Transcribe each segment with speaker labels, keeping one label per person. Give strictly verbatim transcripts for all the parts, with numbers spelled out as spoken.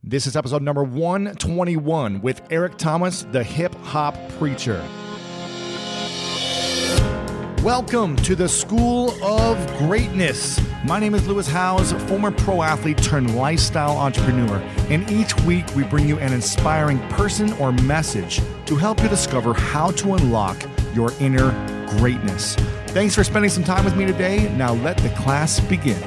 Speaker 1: This is episode number one twenty-one with Eric Thomas, the hip hop preacher. Welcome to the School of Greatness. My name is Lewis Howes, former pro athlete turned lifestyle entrepreneur, and each week we bring you an inspiring person or message to help you discover how to unlock your inner greatness. Thanks for spending some time with me today. Now let the class begin.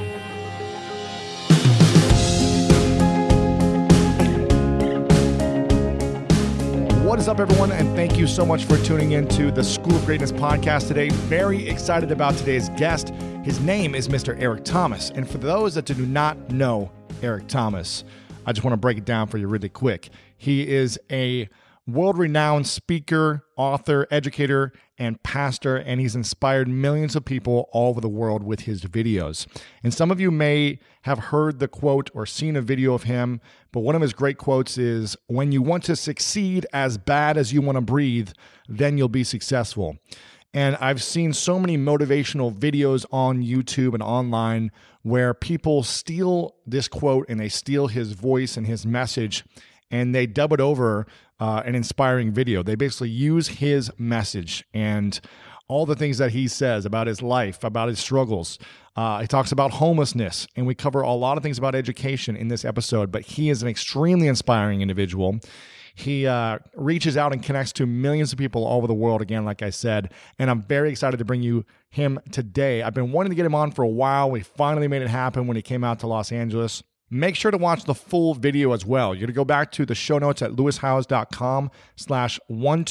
Speaker 1: What is up, everyone, and thank you so much for tuning in to the School of Greatness podcast today. Very excited about today's guest. His name is Mister Eric Thomas, and for those that do not know Eric Thomas, I just want to break it down for you really quick. He is a world-renowned speaker, author, educator, and pastor, and he's inspired millions of people all over the world with his videos. And some of you may have heard the quote or seen a video of him, but one of his great quotes is, "When you want to succeed as bad as you want to breathe, then you'll be successful." And I've seen so many motivational videos on YouTube and online where people steal this quote and they steal his voice and his message and they dub it over uh, an inspiring video. They basically use his message and all the things that he says about his life, about his struggles. Uh, he talks about homelessness, and we cover a lot of things about education in this episode, but he is an extremely inspiring individual. He uh, reaches out and connects to millions of people all over the world, again, like I said, and I'm very excited to bring you him today. I've been wanting to get him on for a while. We finally made it happen when he came out to Los Angeles. Make sure to watch the full video as well. You're going to go back to the show notes at lewishowes.com slash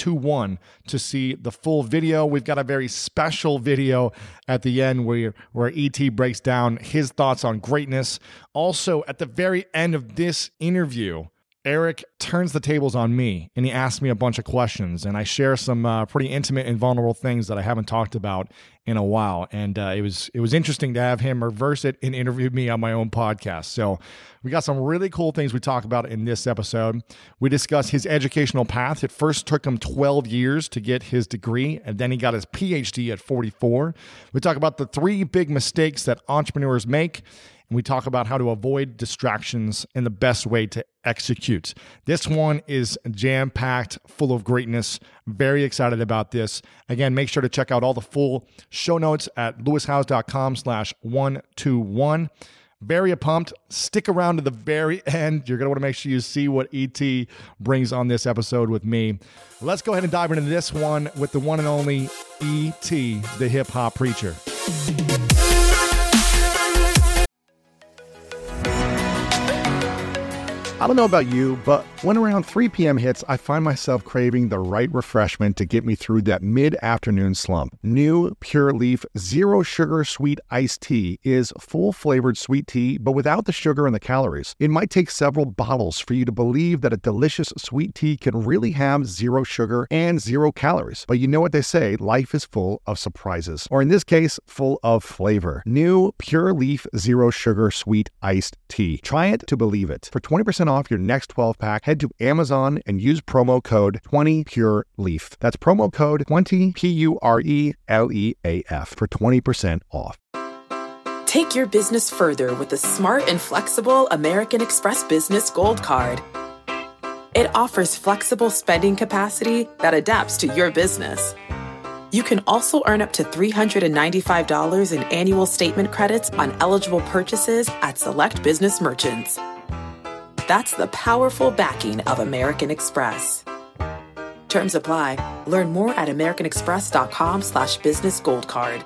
Speaker 1: 121 to see the full video. We've got a very special video at the end where, where E T breaks down his thoughts on greatness. Also, at the very end of this interview, Eric turns the tables on me and he asks me a bunch of questions, and I share some uh, pretty intimate and vulnerable things that I haven't talked about in a while. And uh, it was it was interesting to have him reverse it and interview me on my own podcast. So we got some really cool things we talk about in this episode. We discuss his educational path. It first took him twelve years to get his degree, and then he got his P H D at forty-four. We talk about the three big mistakes that entrepreneurs make, and we talk about how to avoid distractions and the best way to execute. This one is jam-packed, full of greatness. Very excited about this. Again, make sure to check out all the full show notes at lewishowes.com slash 121. Very pumped. Stick around to the very end. You're going to want to make sure you see what E T brings on this episode with me. Let's go ahead and dive into this one with the one and only E T, the hip-hop preacher. I don't know about you, but when around three p.m. hits, I find myself craving the right refreshment to get me through that mid-afternoon slump. New Pure Leaf Zero Sugar Sweet Iced Tea is full-flavored sweet tea, but without the sugar and the calories. It might take several bottles for you to believe that a delicious sweet tea can really have zero sugar and zero calories. But you know what they say, life is full of surprises. Or in this case, full of flavor. New Pure Leaf Zero Sugar Sweet Iced Tea. Try it to believe it. For twenty percent off your next twelve pack, head to Amazon and use promo code twenty pure leaf. That's promo code twenty P U R E L E A F for twenty percent off.
Speaker 2: Take your business further with the smart and flexible American Express Business Gold Card. It offers flexible spending capacity that adapts to your business. You can also earn up to three hundred ninety-five dollars in annual statement credits on eligible purchases at select business merchants. That's the powerful backing of American Express. Terms apply. Learn more at americanexpress.com slash business gold card.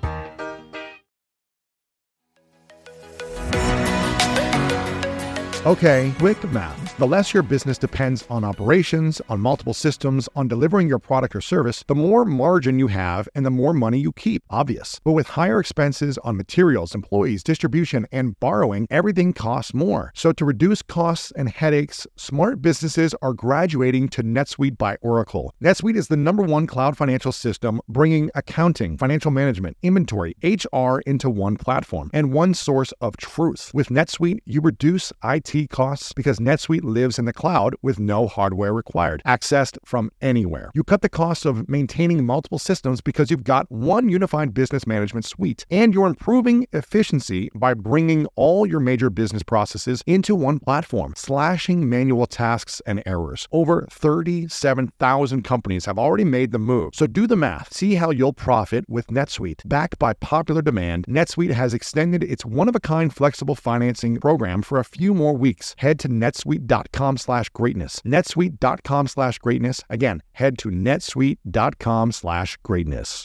Speaker 1: Okay, quick math. The less your business depends on operations, on multiple systems, on delivering your product or service, the more margin you have and the more money you keep. Obvious. But with higher expenses on materials, employees, distribution, and borrowing, everything costs more. So to reduce costs and headaches, smart businesses are graduating to NetSuite by Oracle. NetSuite is the number one cloud financial system, bringing accounting, financial management, inventory, H R into one platform and one source of truth. With NetSuite, you reduce I T T costs because NetSuite lives in the cloud with no hardware required, accessed from anywhere. You cut the cost of maintaining multiple systems because you've got one unified business management suite, and you're improving efficiency by bringing all your major business processes into one platform, slashing manual tasks and errors. Over thirty-seven thousand companies have already made the move. So do the math. See how you'll profit with NetSuite. Backed by popular demand, NetSuite has extended its one-of-a-kind flexible financing program for a few more weeks. Head to netsuite.com slash greatness. netsuite.com slash greatness. Again, head to netsuite.com slash greatness.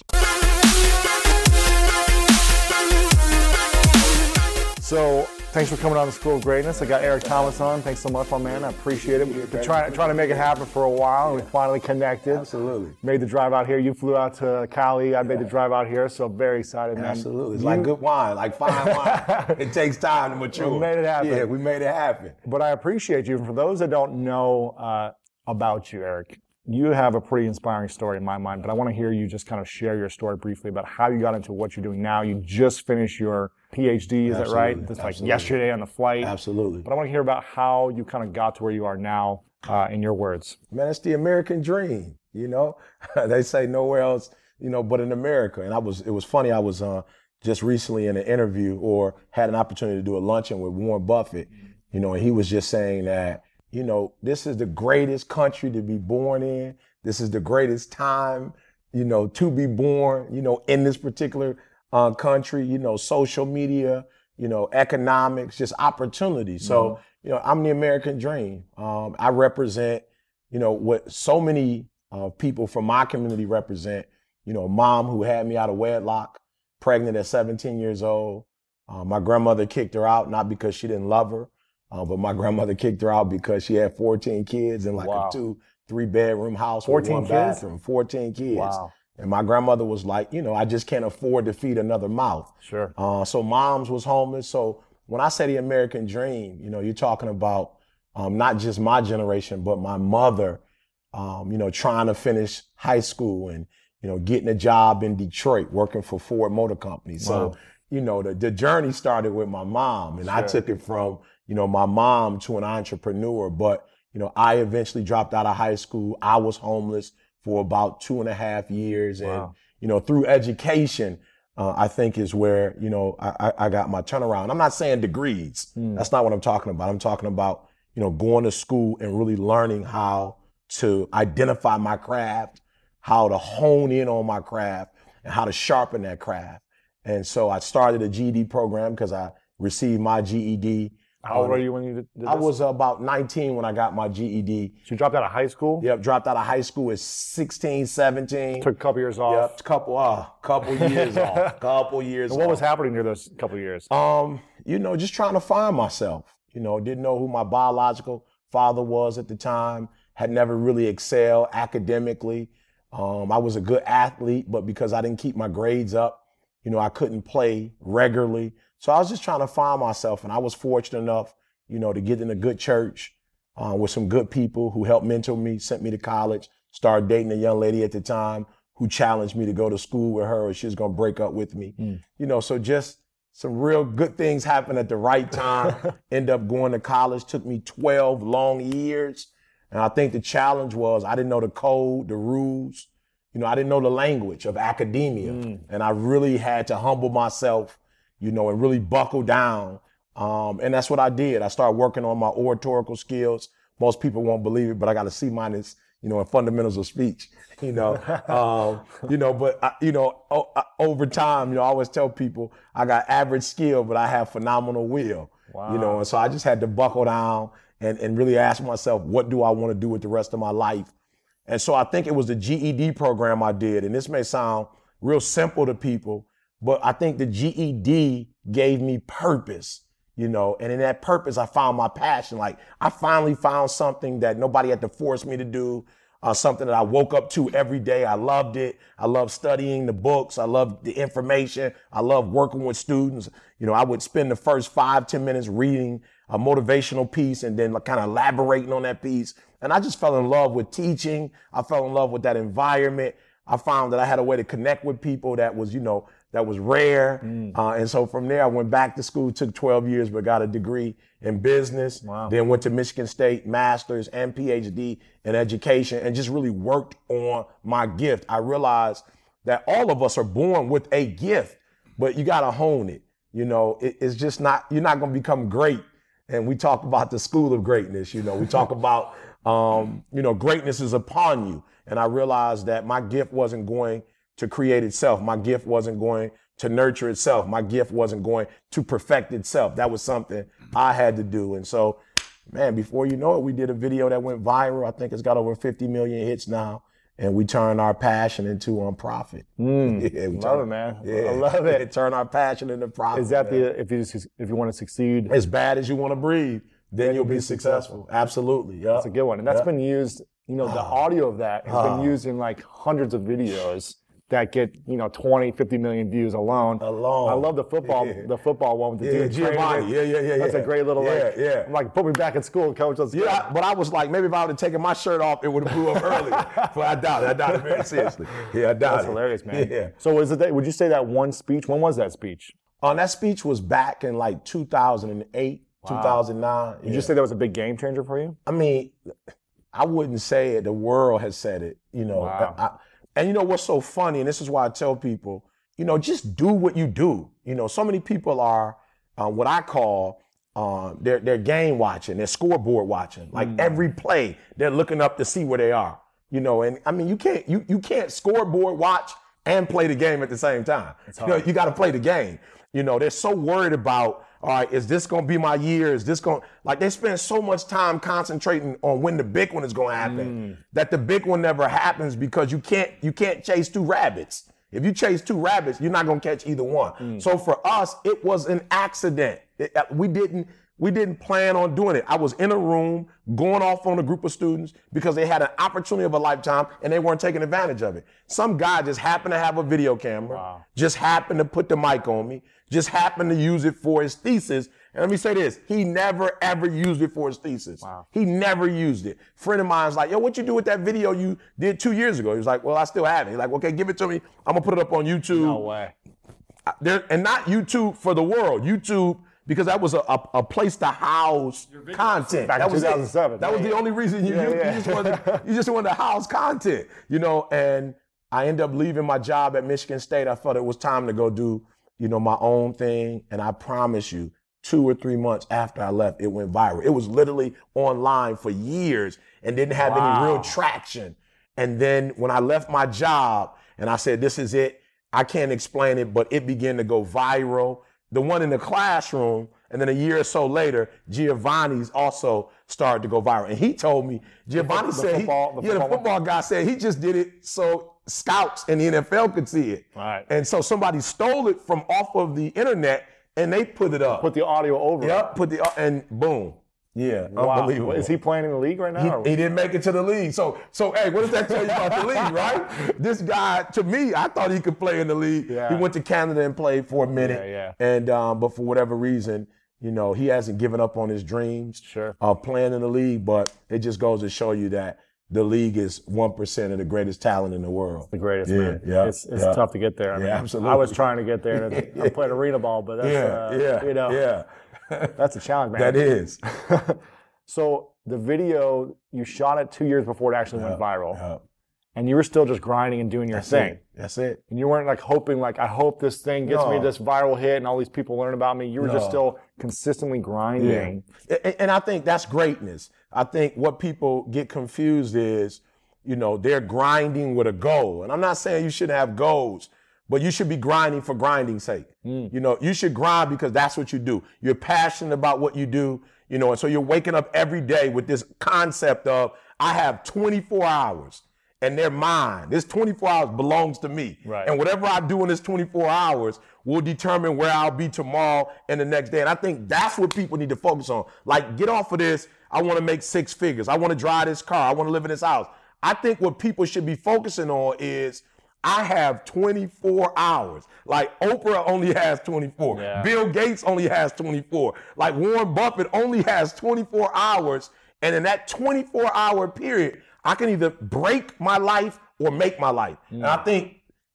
Speaker 1: So, thanks for coming on the School of Greatness. I got Eric Thomas on. Thanks so much, my man. I appreciate it. We've been trying, trying to make it happen for a while, and we finally connected.
Speaker 3: Absolutely.
Speaker 1: Made the drive out here. You flew out to Cali. I made the drive out here, so very excited, man.
Speaker 3: Absolutely. It's
Speaker 1: you,
Speaker 3: like good wine, like fine wine. It takes time to mature.
Speaker 1: We made it happen.
Speaker 3: Yeah, we made it happen.
Speaker 1: But I appreciate you. And for those that don't know uh, about you, Eric, you have a pretty inspiring story in my mind, but I want to hear you just kind of share your story briefly about how you got into what you're doing now. You just finished your P H D, is
Speaker 3: Absolutely.
Speaker 1: that right? Just like
Speaker 3: Absolutely.
Speaker 1: yesterday on the flight.
Speaker 3: Absolutely.
Speaker 1: But I want to hear about how you kind of got to where you are now, uh, in your words.
Speaker 3: Man, it's the American dream, you know? They say nowhere else, you know, but in America. And I was, it was funny, I was uh, just recently in an interview or had an opportunity to do a luncheon with Warren Buffett, you know, and he was just saying that, you know, this is the greatest country to be born in. This is the greatest time, you know, to be born, you know, in this particular uh, country, you know, social media, you know, economics, just opportunity. So, mm-hmm. you know, I'm the American dream. Um, I represent, you know, what so many uh, people from my community represent, you know, a mom who had me out of wedlock, pregnant at seventeen years old. Uh, my grandmother kicked her out, not because she didn't love her, Uh, but my grandmother kicked her out because she had fourteen kids in like wow. a two, three bedroom house with one kids? bathroom, fourteen kids.
Speaker 1: Wow.
Speaker 3: And my grandmother was like, you know, I just can't afford to feed another mouth.
Speaker 1: Sure.
Speaker 3: Uh, so moms was homeless. So when I say the American dream, you know, you're talking about um, not just my generation, but my mother, um, you know, trying to finish high school and, you know, getting a job in Detroit, working for Ford Motor Company. So, wow. you know, the, the journey started with my mom, and sure. I took it from, you know, my mom to an entrepreneur. But, you know, I eventually dropped out of high school. I was homeless for about two and a half years. And, wow. you know, through education, uh, I think is where, you know, I, I got my turnaround. I'm not saying degrees. Mm. That's not what I'm talking about. I'm talking about, you know, going to school and really learning how to identify my craft, how to hone in on my craft, and how to sharpen that craft. And so I started a G E D program because I received my G E D.
Speaker 1: How old were you when you did this?
Speaker 3: I was about nineteen when I got my G E D.
Speaker 1: So you dropped out of high school?
Speaker 3: Yep, dropped out of high school at sixteen, seventeen.
Speaker 1: Took a couple years off?
Speaker 3: Yep, couple, uh, couple years off, couple years
Speaker 1: and what
Speaker 3: off.
Speaker 1: was happening during those couple years?
Speaker 3: Um, you know, just trying to find myself. You know, didn't know who my biological father was at the time, had never really excelled academically. Um, I was a good athlete, but because I didn't keep my grades up, you know, I couldn't play regularly. So I was just trying to find myself, and I was fortunate enough, you know, to get in a good church uh, with some good people who helped mentor me, sent me to college, started dating a young lady at the time who challenged me to go to school with her or she was going to break up with me. Mm. You know, so just some real good things happened at the right time. End up going to college, took me twelve long years. And I think the challenge was I didn't know the code, the rules. You know, I didn't know the language of academia. Mm. And I really had to humble myself, you know, and really buckle down. Um, and that's what I did. I started working on my oratorical skills. Most people won't believe it, but I got a C minus, you know, in fundamentals of speech, you know, um, you know, but, I, you know, o- I, over time, you know, I always tell people I got average skill, but I have phenomenal will, wow. you know, and so I just had to buckle down and, and really ask myself, what do I want to do with the rest of my life? And so I think it was the G E D program I did. And this may sound real simple to people, but I think the G E D gave me purpose, you know, and in that purpose, I found my passion. Like I finally found something that nobody had to force me to do, uh, something that I woke up to every day. I loved it. I loved studying the books. I loved the information. I loved working with students. You know, I would spend the first five, ten minutes reading a motivational piece and then like kind of elaborating on that piece. And I just fell in love with teaching. I fell in love with that environment. I found that I had a way to connect with people that was, you know, that was rare. Mm. Uh, and so from there, I went back to school, took twelve years, but got a degree in business.
Speaker 1: Wow.
Speaker 3: Then went to Michigan State, master's and P H D in education, and just really worked on my gift. I realized that all of us are born with a gift, but you got to hone it. You know, it, it's just not, you're not going to become great. And we talk about the school of greatness. You know, we talk about, um, you know, greatness is upon you. And I realized that my gift wasn't going to create itself. My gift wasn't going to nurture itself. My gift wasn't going to perfect itself. That was something I had to do. And so, man, before you know it, we did a video that went viral. I think it's got over fifty million hits now. And we turned our passion into um, profit.
Speaker 1: Mm,
Speaker 3: yeah,
Speaker 1: love
Speaker 3: turn,
Speaker 1: it, man.
Speaker 3: Yeah,
Speaker 1: I love it.
Speaker 3: Turn our passion into profit.
Speaker 1: Is that
Speaker 3: man.
Speaker 1: the if you if you want to succeed
Speaker 3: as bad as you want to breathe, then, then you'll be successful. successful. Absolutely. Yep.
Speaker 1: That's a good one, and that's
Speaker 3: yep.
Speaker 1: been used. You know, the audio of that has been used in like hundreds of videos that get, you know, twenty, fifty million views alone.
Speaker 3: Alone.
Speaker 1: I love the football, yeah. the football one with the
Speaker 3: yeah,
Speaker 1: dude
Speaker 3: Giovanni. Yeah, yeah, yeah.
Speaker 1: That's
Speaker 3: yeah.
Speaker 1: a great little,
Speaker 3: yeah,
Speaker 1: like,
Speaker 3: yeah.
Speaker 1: I'm like, put me back in school, coach. Let's
Speaker 3: yeah, I, but I was like, maybe if I would have taken my shirt off, it would have blew up earlier. But I doubt it. I doubt it very seriously. Yeah, I doubt
Speaker 1: That's
Speaker 3: it.
Speaker 1: hilarious, man.
Speaker 3: Yeah.
Speaker 1: So is it that, would you say that one speech, when was that speech?
Speaker 3: Um, that speech was back in like two thousand eight, wow. two thousand nine.
Speaker 1: Did yeah. you say that was a big game changer for you?
Speaker 3: I mean, I wouldn't say it. The world has said it, you know.
Speaker 1: Wow.
Speaker 3: I, and you know what's so funny, and this is why I tell people, you know, just do what you do. You know, so many people are uh, what I call, uh, they're, they're game watching, they're scoreboard watching. Like mm. every play, they're looking up to see where they are. You know, and I mean, you can't you you can't scoreboard watch and play the game at the same time. You know, you got to play the game. You know, they're so worried about, all right, is this going to be my year? Is this going to, like they spend so much time concentrating on when the big one is going to happen mm. that the big one never happens because you can't, you can't chase two rabbits. If you chase two rabbits, you're not going to catch either one. Mm. So for us, it was an accident. It, we didn't, we didn't plan on doing it. I was in a room going off on a group of students because they had an opportunity of a lifetime and they weren't taking advantage of it. Some guy just happened to have a video camera, wow. just happened to put the mic on me, just happened to use it for his thesis. And let me say this, he never ever used it for his thesis. Wow. He never used it. Friend of mine's like, yo, what you do with that video you did two years ago? He was like, well, I still have it. He's like, okay, give it to me. I'm gonna put it up on YouTube.
Speaker 1: No way.
Speaker 3: There, and not YouTube for the world, YouTube, because that was a, a, a place to house content.
Speaker 1: Back
Speaker 3: that
Speaker 1: in
Speaker 3: was
Speaker 1: two thousand seven.
Speaker 3: It. That was the only reason you,
Speaker 1: yeah,
Speaker 3: you,
Speaker 1: yeah.
Speaker 3: you, just wanted, you just wanted to house content, you know, and I ended up leaving my job at Michigan State. I felt it was time to go do, you know, my own thing. And I promise you, two or three months after I left, it went viral. It was literally online for years and didn't have wow. any real traction. And then when I left my job and I said, this is it, I can't explain it, but it began to go viral. The one in the classroom, and then a year or so later, Giovanni's also started to go viral. And he told me, Giovanni
Speaker 1: the
Speaker 3: said,
Speaker 1: football,
Speaker 3: he,
Speaker 1: the
Speaker 3: yeah,
Speaker 1: football
Speaker 3: the football guy said he just did it so scouts in the N F L could see it.
Speaker 1: Right.
Speaker 3: And so somebody stole it from off of the internet and they put it up.
Speaker 1: Put the audio over
Speaker 3: yep,
Speaker 1: it.
Speaker 3: Put the, and boom. Yeah,
Speaker 1: wow.
Speaker 3: Unbelievable.
Speaker 1: Is he playing in the league right now?
Speaker 3: He, he didn't make it to the league. So, so hey, what does that tell you about the league, right? This guy, to me, I thought he could play in the league.
Speaker 1: Yeah.
Speaker 3: He went to Canada and played for a minute.
Speaker 1: Yeah, yeah.
Speaker 3: And um, but for whatever reason, you know, he hasn't given up on his dreams
Speaker 1: sure.
Speaker 3: of playing in the league. But it just goes to show you that the league is one percent of the greatest talent in the world.
Speaker 1: The greatest,
Speaker 3: yeah,
Speaker 1: man.
Speaker 3: Yeah,
Speaker 1: it's it's
Speaker 3: yeah.
Speaker 1: tough to get there. I
Speaker 3: yeah,
Speaker 1: mean,
Speaker 3: absolutely.
Speaker 1: I was trying to get there. And I played arena ball, but that's,
Speaker 3: yeah,
Speaker 1: uh,
Speaker 3: yeah,
Speaker 1: you know,
Speaker 3: yeah.
Speaker 1: that's a challenge, man.
Speaker 3: That is.
Speaker 1: So the video, you shot it two years before it actually
Speaker 3: yeah,
Speaker 1: went viral.
Speaker 3: Yeah.
Speaker 1: And you were still just grinding and doing your
Speaker 3: That's
Speaker 1: thing.
Speaker 3: It. That's it.
Speaker 1: And you weren't like hoping, like, I hope this thing gets
Speaker 3: no.
Speaker 1: me this viral hit and all these people learn about me. You were
Speaker 3: no.
Speaker 1: just still consistently grinding.
Speaker 3: Yeah. And, and I think that's greatness. I think what people get confused is, you know, they're grinding with a goal. And I'm not saying you shouldn't have goals, but you should be grinding for grinding's sake. Mm. You know, you should grind because that's what you do. You're passionate about what you do, you know, and so you're waking up every day with this concept of, I have twenty-four hours and they're mine. This twenty-four hours belongs to me.
Speaker 1: Right.
Speaker 3: And whatever I do in this twenty-four hours will determine where I'll be tomorrow and the next day. And I think that's what people need to focus on. Like, get off of this, I want to make six figures. I want to drive this car. I want to live in this house. I think what people should be focusing on is, I have twenty-four hours. Like Oprah only has twenty-four.
Speaker 1: Yeah.
Speaker 3: Bill Gates only has twenty-four. Like Warren Buffett only has twenty-four hours. And in that twenty-four hour period, I can either break my life or make my life. Mm. And I think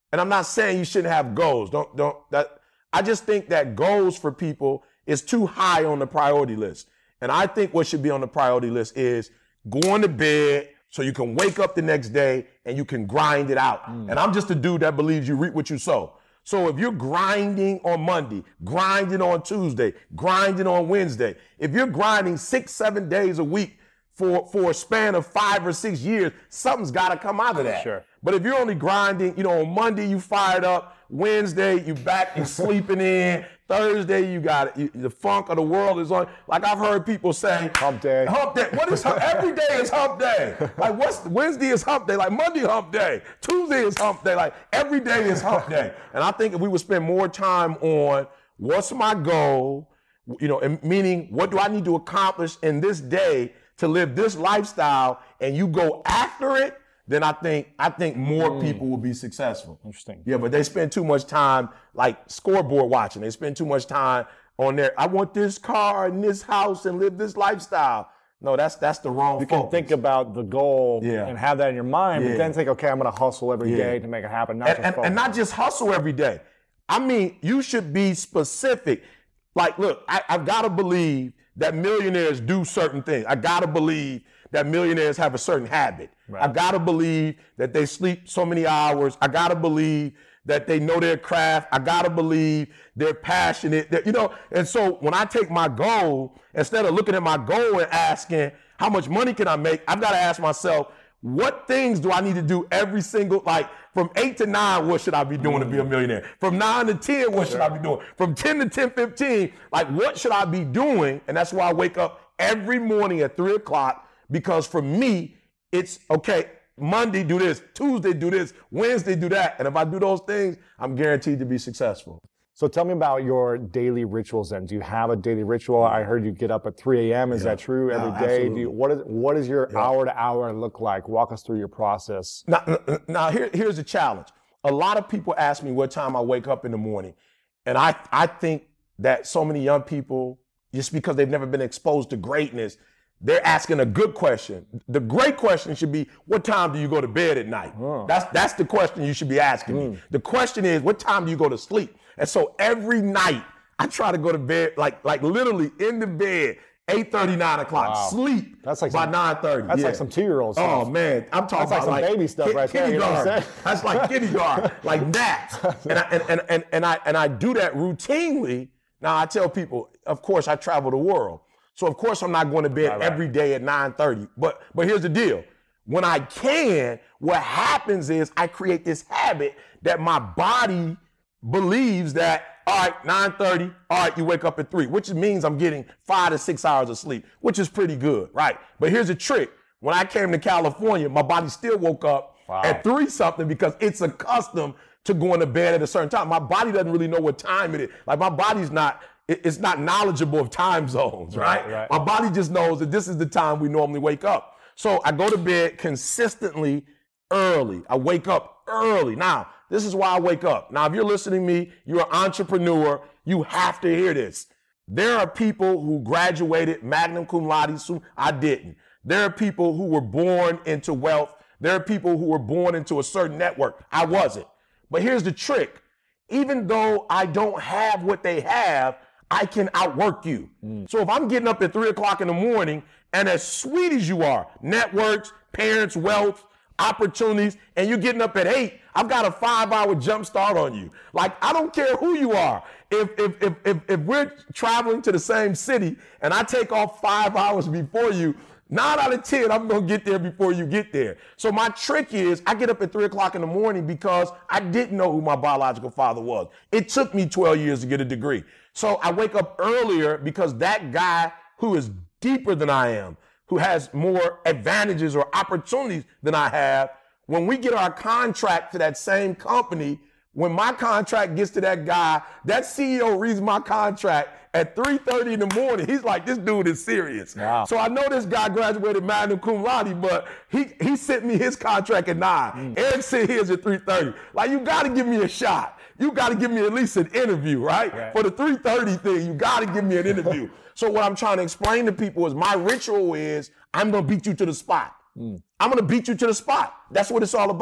Speaker 3: and I'm not saying you shouldn't have goals. Don't, don't, that, I just think that goals for people is too high on the priority list. And I think what should be on the priority list is going to bed so you can wake up the next day and you can grind it out. Mm. And I'm just a dude that believes you reap what you sow. So if you're grinding on Monday, grinding on Tuesday, grinding on Wednesday, if you're grinding six, seven days a week for, for a span of five or six years, something's got to come out of that.
Speaker 1: Sure.
Speaker 3: But if you're only grinding, you know, on Monday you fired up, Wednesday you back and sleeping in, Thursday you got it, you, the funk of the world is on. Like I've heard people say,
Speaker 1: hump day.
Speaker 3: Hump day. What is hump? Every day is hump day. Like what's Wednesday is hump day. Like Monday hump day. Tuesday is hump day. Like every day is hump day. And I think if we would spend more time on what's my goal, you know, and meaning what do I need to accomplish in this day to live this lifestyle, and you go after it, then I think I think more mm. people will be successful.
Speaker 1: Interesting.
Speaker 3: Yeah, but they spend too much time like scoreboard watching. They spend too much time on their, I want this car and this house and live this lifestyle. No, that's that's the wrong
Speaker 1: You
Speaker 3: focus.
Speaker 1: can think about the goal
Speaker 3: yeah.
Speaker 1: and have that in your mind,
Speaker 3: yeah.
Speaker 1: but then think, okay, I'm going to hustle every
Speaker 3: yeah.
Speaker 1: day to make it happen. Not
Speaker 3: and,
Speaker 1: just
Speaker 3: and, and not just hustle every day. I mean, you should be specific. Like, look, I, I've got to believe that millionaires do certain things. I got to believe that millionaires have a certain habit. Right. I got to believe that they sleep so many hours. I got to believe that they know their craft. I got to believe they're passionate. That, you know, and so when I take my goal, instead of looking at my goal and asking, how much money can I make? I've got to ask myself, what things do I need to do every single, like from eight to nine, what should I be doing mm-hmm. to be a millionaire? From nine to ten, what should I be doing? From ten to ten fifteen, like what should I be doing? And that's why I wake up every morning at three o'clock, because for me, it's okay, Monday do this, Tuesday do this, Wednesday do that. And if I do those things, I'm guaranteed to be successful.
Speaker 1: So tell me about your daily rituals then. Do you have a daily ritual? I heard you get up at three a.m. Is yeah. that true every
Speaker 3: no,
Speaker 1: day? Do you, what, is, what does your yeah. hour to hour look like? Walk us through your process.
Speaker 3: Now, now here, here's the challenge. A lot of people ask me what time I wake up in the morning. And I, I think that so many young people, just because they've never been exposed to greatness, they're asking a good question. The great question should be, what time do you go to bed at night? Oh. That's, that's the question you should be asking mm. me. The question is, what time do you go to sleep? And so every night I try to go to bed, like like literally in the bed, eight thirty, nine o'clock, wow. sleep
Speaker 1: that's like
Speaker 3: by
Speaker 1: some,
Speaker 3: nine thirty.
Speaker 1: That's
Speaker 3: yeah.
Speaker 1: like some two-year-old stuff.
Speaker 3: Oh man, I'm talking
Speaker 1: that's
Speaker 3: about
Speaker 1: like some
Speaker 3: like
Speaker 1: baby stuff
Speaker 3: kid,
Speaker 1: right there. You know what I'm saying?
Speaker 3: That's like kindergarten, like naps. And I, and, and, and, and, I, and I do that routinely. Now I tell people, of course I travel the world. So of course I'm not going to bed right, right. every day at nine thirty. But but here's the deal. When I can, what happens is I create this habit that my body believes that, all right, nine thirty, all right, you wake up at three, which means I'm getting five to six hours of sleep, which is pretty good, right? But here's the trick. When I came to California, my body still woke up wow. at three something because it's accustomed to going to bed at a certain time. My body doesn't really know what time it is. Like my body's not, it's not knowledgeable of time zones, right?
Speaker 1: right, right?
Speaker 3: My body just knows that this is the time we normally wake up. So I go to bed consistently early. I wake up early. Now, this is why I wake up. Now, if you're listening to me, you're an entrepreneur, you have to hear this. There are people who graduated magna cum laude, I didn't. There are people who were born into wealth. There are people who were born into a certain network. I wasn't. But here's the trick. Even though I don't have what they have, I can outwork you. Mm. So if I'm getting up at three o'clock in the morning, and as sweet as you are, networks, parents, wealth, opportunities, and you're getting up at eight, I've got a five-hour jump start on you. Like, I don't care who you are. If, if, if, if, if we're traveling to the same city and I take off five hours before you, nine out of ten, I'm going to get there before you get there. So my trick is I get up at three o'clock in the morning because I didn't know who my biological father was. It took me twelve years to get a degree. So I wake up earlier because that guy who is deeper than I am, who has more advantages or opportunities than I have, when we get our contract to that same company, when my contract gets to that guy, that C E O reads my contract at three thirty in the morning. He's like, this dude is serious.
Speaker 1: Wow.
Speaker 3: So I know this guy graduated magna cum laude, but he, he sent me his contract at nine. Mm. Eric said his at three thirty. Like, you got to give me a shot. You got to give me at least an interview, right? right. For the three thirty thing, you got to give me an interview. So what I'm trying to explain to people is my ritual is I'm going to beat you to the spot. Mm. I'm going to beat you to the spot. That's what it's all about.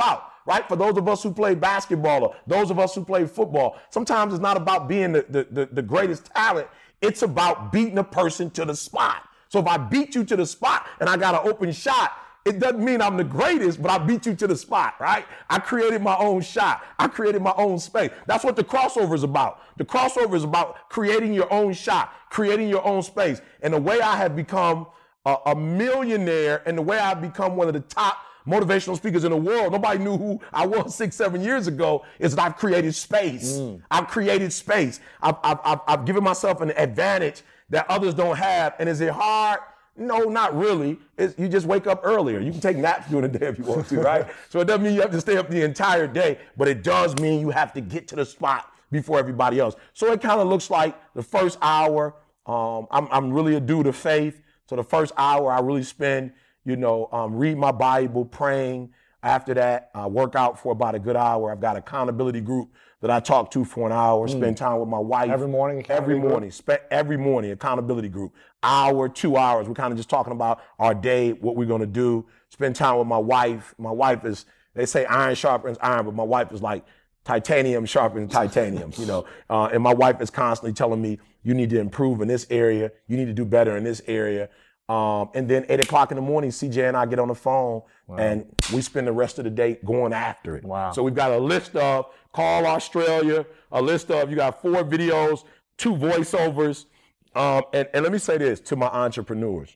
Speaker 3: right? For those of us who play basketball or those of us who play football, sometimes it's not about being the, the, the, the greatest talent. It's about beating a person to the spot. So if I beat you to the spot and I got an open shot, it doesn't mean I'm the greatest, but I beat you to the spot, right? I created my own shot. I created my own space. That's what the crossover is about. The crossover is about creating your own shot, creating your own space. And the way I have become a, a millionaire and the way I've become one of the top motivational speakers in the world, nobody knew who I was six, seven years ago, is that I've created space. Mm. I've created space. I've, I've, I've, I've given myself an advantage that others don't have. And is it hard? No, not really. It's, you just wake up earlier. You can take naps during the day if you want to, right? So it doesn't mean you have to stay up the entire day, but it does mean you have to get to the spot before everybody else. So it kind of looks like the first hour, um, I'm, I'm really a dude of faith. So the first hour I really spend, you know, um, read my Bible, praying. After that, I work out for about a good hour. I've got an accountability group that I talk to for an hour, mm. spend time with my wife.
Speaker 1: Every morning?
Speaker 3: Every morning. Spe- every morning, accountability group. Hour, two hours. We're kind of just talking about our day, what we're going to do. Spend time with my wife. My wife is, they say iron sharpens iron, but my wife is like titanium sharpens titanium, you know. Uh, and my wife is constantly telling me, you need to improve in this area. You need to do better in this area. Um, and then eight o'clock in the morning, C J and I get on the phone wow. and we spend the rest of the day going after it.
Speaker 1: Wow.
Speaker 3: So we've got a list of Call Australia, a list of, you got four videos, two voiceovers. Um, and, and let me say this to my entrepreneurs.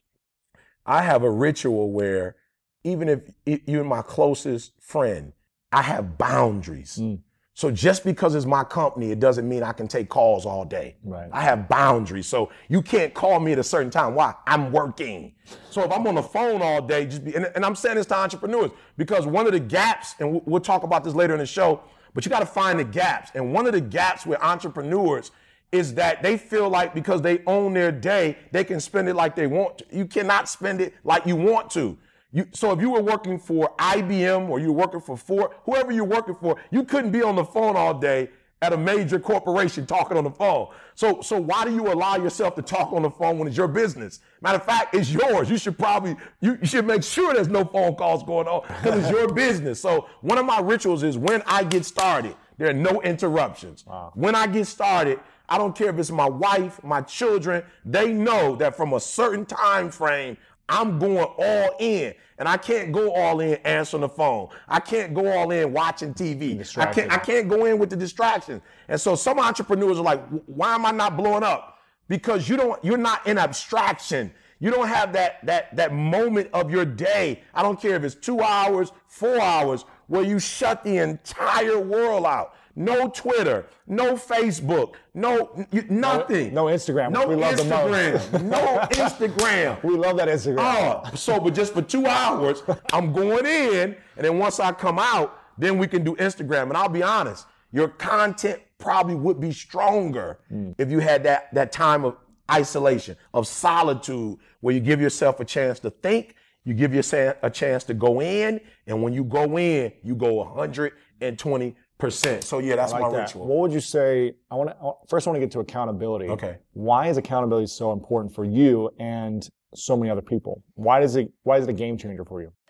Speaker 3: I have a ritual where even if you're my closest friend, I have boundaries. Mm. So just because it's my company, it doesn't mean I can take calls all day.
Speaker 1: Right.
Speaker 3: I have boundaries. So you can't call me at a certain time. Why? I'm working. So if I'm on the phone all day, just be, and, and I'm saying this to entrepreneurs because one of the gaps, and we'll, we'll talk about this later in the show, but you got to find the gaps. And one of the gaps with entrepreneurs is that they feel like because they own their day, they can spend it like they want to. You cannot spend it like you want to. You, so if you were working for I B M or you were working for Ford, whoever you're working for, you couldn't be on the phone all day at a major corporation talking on the phone. So, so why do you allow yourself to talk on the phone when it's your business? Matter of fact, it's yours. You should probably, you, you should make sure there's no phone calls going on because it's your business. So one of my rituals is when I get started, there are no interruptions. Wow. When I get started, I don't care if it's my wife, my children, they know that from a certain time frame, I'm going all in, and I can't go all in answering the phone. I can't go all in watching T V. I can't, I can't go in with the distractions. And so some entrepreneurs are like, why am I not blowing up? Because you don't, you're not in abstraction. You don't have that, that, that moment of your day. I don't care if it's two hours, four hours, where you shut the entire world out. No Twitter, no Facebook, no you, nothing.
Speaker 1: No, no Instagram.
Speaker 3: No
Speaker 1: we love
Speaker 3: Instagram.
Speaker 1: The most.
Speaker 3: No Instagram.
Speaker 1: We love that Instagram.
Speaker 3: Oh, so but just for two hours, I'm going in, and then once I come out, then we can do Instagram. And I'll be honest, your content probably would be stronger mm. if you had that that time of isolation, of solitude, where you give yourself a chance to think, you give yourself a chance to go in, and when you go in, you go one hundred twenty percent. So yeah, that's
Speaker 1: like
Speaker 3: my
Speaker 1: that.
Speaker 3: ritual.
Speaker 1: What would you say? I want to first. I want to get to accountability.
Speaker 3: Okay.
Speaker 1: Why is accountability so important for you and so many other people? Why does it? Why is it a game changer for you?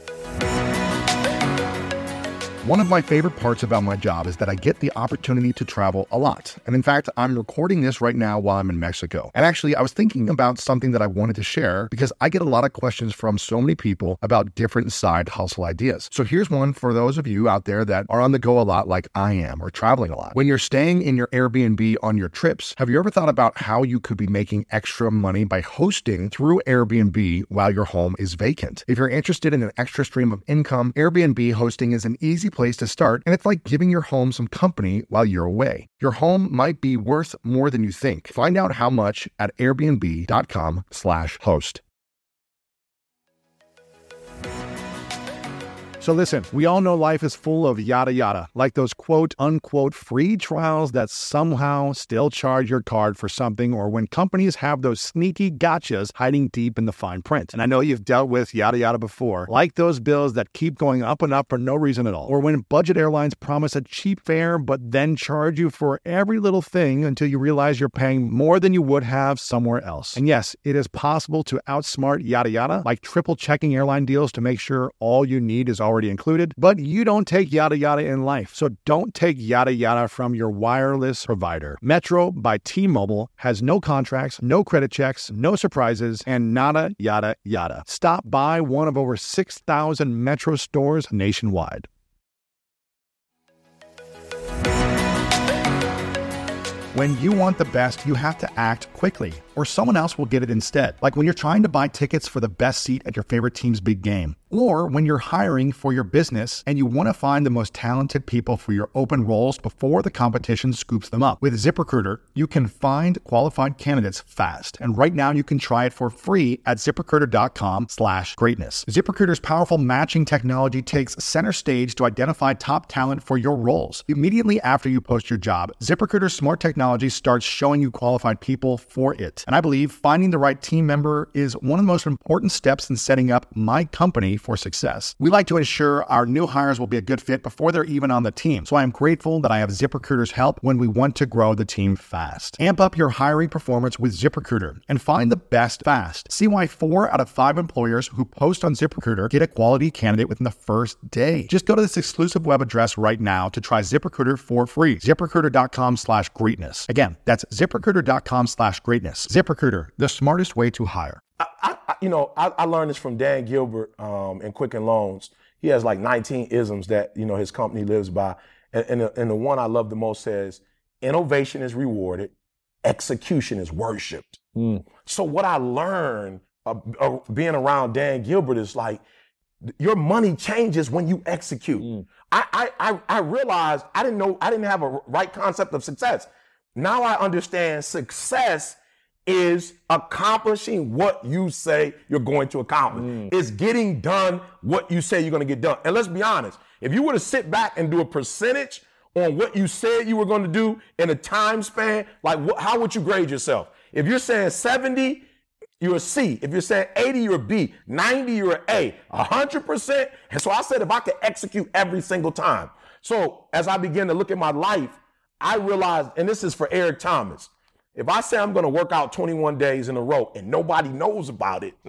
Speaker 4: One of my favorite parts about my job is that I get the opportunity to travel a lot. And in fact, I'm recording this right now while I'm in Mexico. And actually, I was thinking about something that I wanted to share because I get a lot of questions from so many people about different side hustle ideas. So here's one for those of you out there that are on the go a lot like I am or traveling a lot. When you're staying in your Airbnb on your trips, have you ever thought about how you could be making extra money by hosting through Airbnb while your home is vacant? If you're interested in an extra stream of income, Airbnb hosting is an easy place to start, and it's like giving your home some company while you're away. Your home might be worth more than you think. Find out how much at airbnb.com slash host. So listen, we all know life is full of yada yada, like those quote unquote free trials that somehow still charge your card for something, or when companies have those sneaky gotchas hiding deep in the fine print. And I know you've dealt with yada yada before, like those bills that keep going up and up for no reason at all, or when budget airlines promise a cheap fare but then charge you for every little thing until you realize you're paying more than you would have somewhere else. And yes, it is possible to outsmart yada yada, like triple checking airline deals to make sure all you need is already already included, but you don't take yada yada in life. So don't take yada yada from your wireless provider. Metro by T-Mobile has no contracts, no credit checks, no surprises, and nada yada yada. Stop by one of over six thousand Metro stores nationwide. When you want the best, you have to act quickly, or someone else will get it instead. Like when you're trying to buy tickets for the best seat at your favorite team's big game, or when you're hiring for your business and you want to find the most talented people for your open roles before the competition scoops them up. With ZipRecruiter, you can find qualified candidates fast. And right now you can try it for free at ZipRecruiter.com slash greatness. ZipRecruiter's powerful matching technology takes center stage to identify top talent for your roles. Immediately after you post your job, ZipRecruiter's smart technology starts showing you qualified people for it. And I believe finding the right team member is one of the most important steps in setting up my company for success. We like to ensure our new hires will be a good fit before they're even on the team. So I am grateful that I have ZipRecruiter's help when we want to grow the team fast. Amp up your hiring performance with ZipRecruiter and find the best fast. See why four out of five employers who post on ZipRecruiter get a quality candidate within the first day. Just go to this exclusive web address right now to try ZipRecruiter for free. ZipRecruiter.com slash greatness. Again, that's ZipRecruiter.com slash greatness. ZipRecruiter, the smartest way to hire.
Speaker 3: I, I, you know, I, I learned this from Dan Gilbert um, in Quicken Loans. He has like nineteen isms that, you know, his company lives by. And, and, the, and the one I love the most says, innovation is rewarded, execution is worshiped. Mm. So what I learned uh, uh, being around Dan Gilbert is like, your money changes when you execute. Mm. I, I, I realized I didn't know, I didn't have a right concept of success. Now I understand success is accomplishing what you say you're going to accomplish. Mm. It's getting done what you say you're going to get done. And let's be honest, if you were to sit back and do a percentage on what you said you were going to do in a time span, like wh- how would you grade yourself? If you're saying seventy, you're a C. If you're saying eighty, you're a B. ninety, you're an A. one hundred percent. And so I said if I could execute every single time. So as I began to look at my life, I realized, and this is for Eric Thomas, if I say I'm going to work out twenty-one days in a row and nobody knows about it,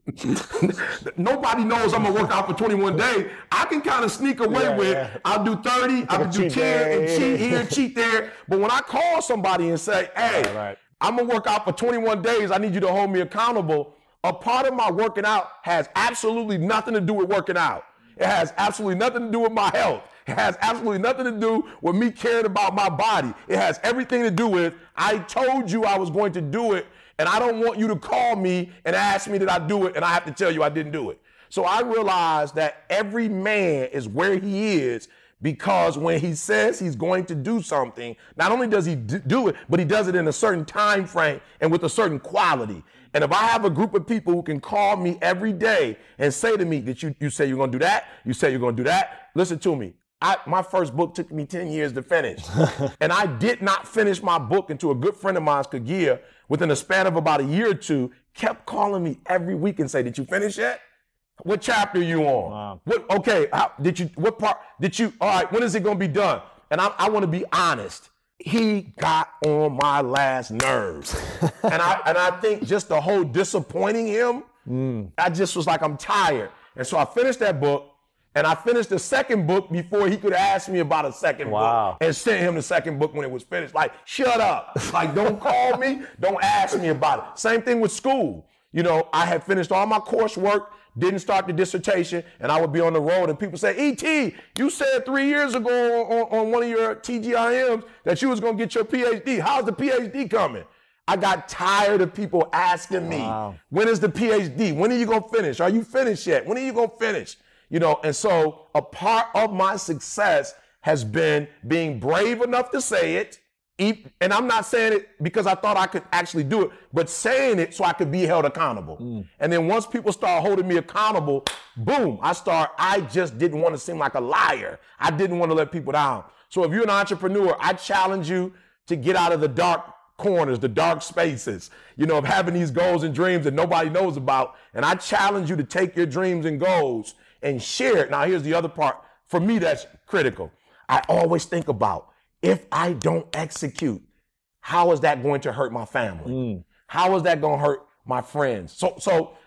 Speaker 3: nobody knows I'm going to work out for twenty-one days, I can kind of sneak away yeah, with, yeah. I'll do thirty, I'll do ten, and cheat here, cheat there. But when I call somebody and say, hey, right, right. I'm going to work out for twenty-one days, I need you to hold me accountable, a part of my working out has absolutely nothing to do with working out. It has absolutely nothing to do with my health. It has absolutely nothing to do with me caring about my body. It has everything to do with, I told you I was going to do it, and I don't want you to call me and ask me did I do it, and I have to tell you I didn't do it. So I realized that every man is where he is because when he says he's going to do something, not only does he do it, but he does it in a certain time frame and with a certain quality. And if I have a group of people who can call me every day and say to me that you, you say you're going to do that, you say you're going to do that, listen to me. I, my first book took me ten years to finish. And I did not finish my book until a good friend of mine, Kagia, within a span of about a year or two, kept calling me every week and say, did you finish yet? What chapter are you on? Wow. What, okay, how, did you, what part, did you, all right, when is it going to be done? And I, I want to be honest. He got on my last nerves. and I and I think just the whole disappointing him, mm. I just was like, I'm tired. And so I finished that book. And I finished the second book before he could ask me about a second wow. book and sent him the second book when it was finished. Like, shut up. Like, don't call me. Don't ask me about it. Same thing with school. You know, I had finished all my coursework, didn't start the dissertation, and I would be on the road and people say, E T, you said three years ago on, on one of your T G I Ms that you was going to get your P H D. How's the P H D coming? I got tired of people asking me, wow. when is the P H D? When are you going to finish? Are you finished yet? When are you going to finish? You know, and so a part of my success has been being brave enough to say it. And I'm not saying it because I thought I could actually do it, but saying it so I could be held accountable. Mm. And then once people start holding me accountable, boom, I start, I just didn't want to seem like a liar. I didn't want to let people down. So if you're an entrepreneur, I challenge you to get out of the dark corners, the dark spaces, you know, of having these goals and dreams that nobody knows about. And I challenge you to take your dreams and goals and share it. Now, here's the other part. For me, that's critical. I always think about, if I don't execute, how is that going to hurt my family? Mm. How is that going to hurt my friends? So, so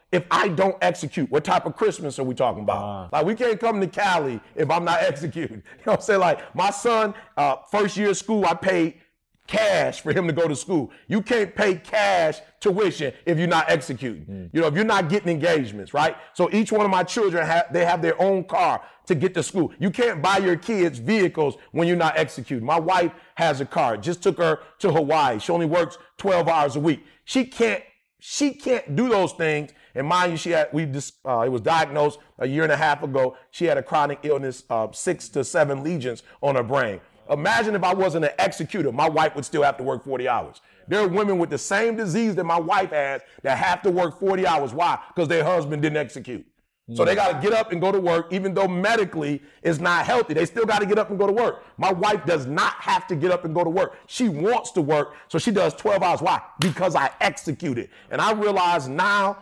Speaker 3: if I don't execute, what type of Christmas are we talking about? Uh, like, we can't come to Cali if I'm not executing. You know what I'm saying? Like, my son, uh, first year of school, I paid cash for him to go to school. You can't pay cash tuition if you're not executing. Mm. You know, if you're not getting engagements, right? So each one of my children, have, they have their own car to get to school. You can't buy your kids vehicles when you're not executing. My wife has a car. Just took her to Hawaii. She only works twelve hours a week. She can't, she can't do those things. And mind you, she had, we just, uh, it was diagnosed a year and a half ago. She had a chronic illness, uh, six to seven lesions on her brain. Imagine if I wasn't an executor, my wife would still have to work forty hours. There are women with the same disease that my wife has that have to work forty hours. Why? Because their husband didn't execute. So they got to get up and go to work, even though medically it's not healthy. They still got to get up and go to work. My wife does not have to get up and go to work. She wants to work, so she does twelve hours. Why? Because I executed. And I realize now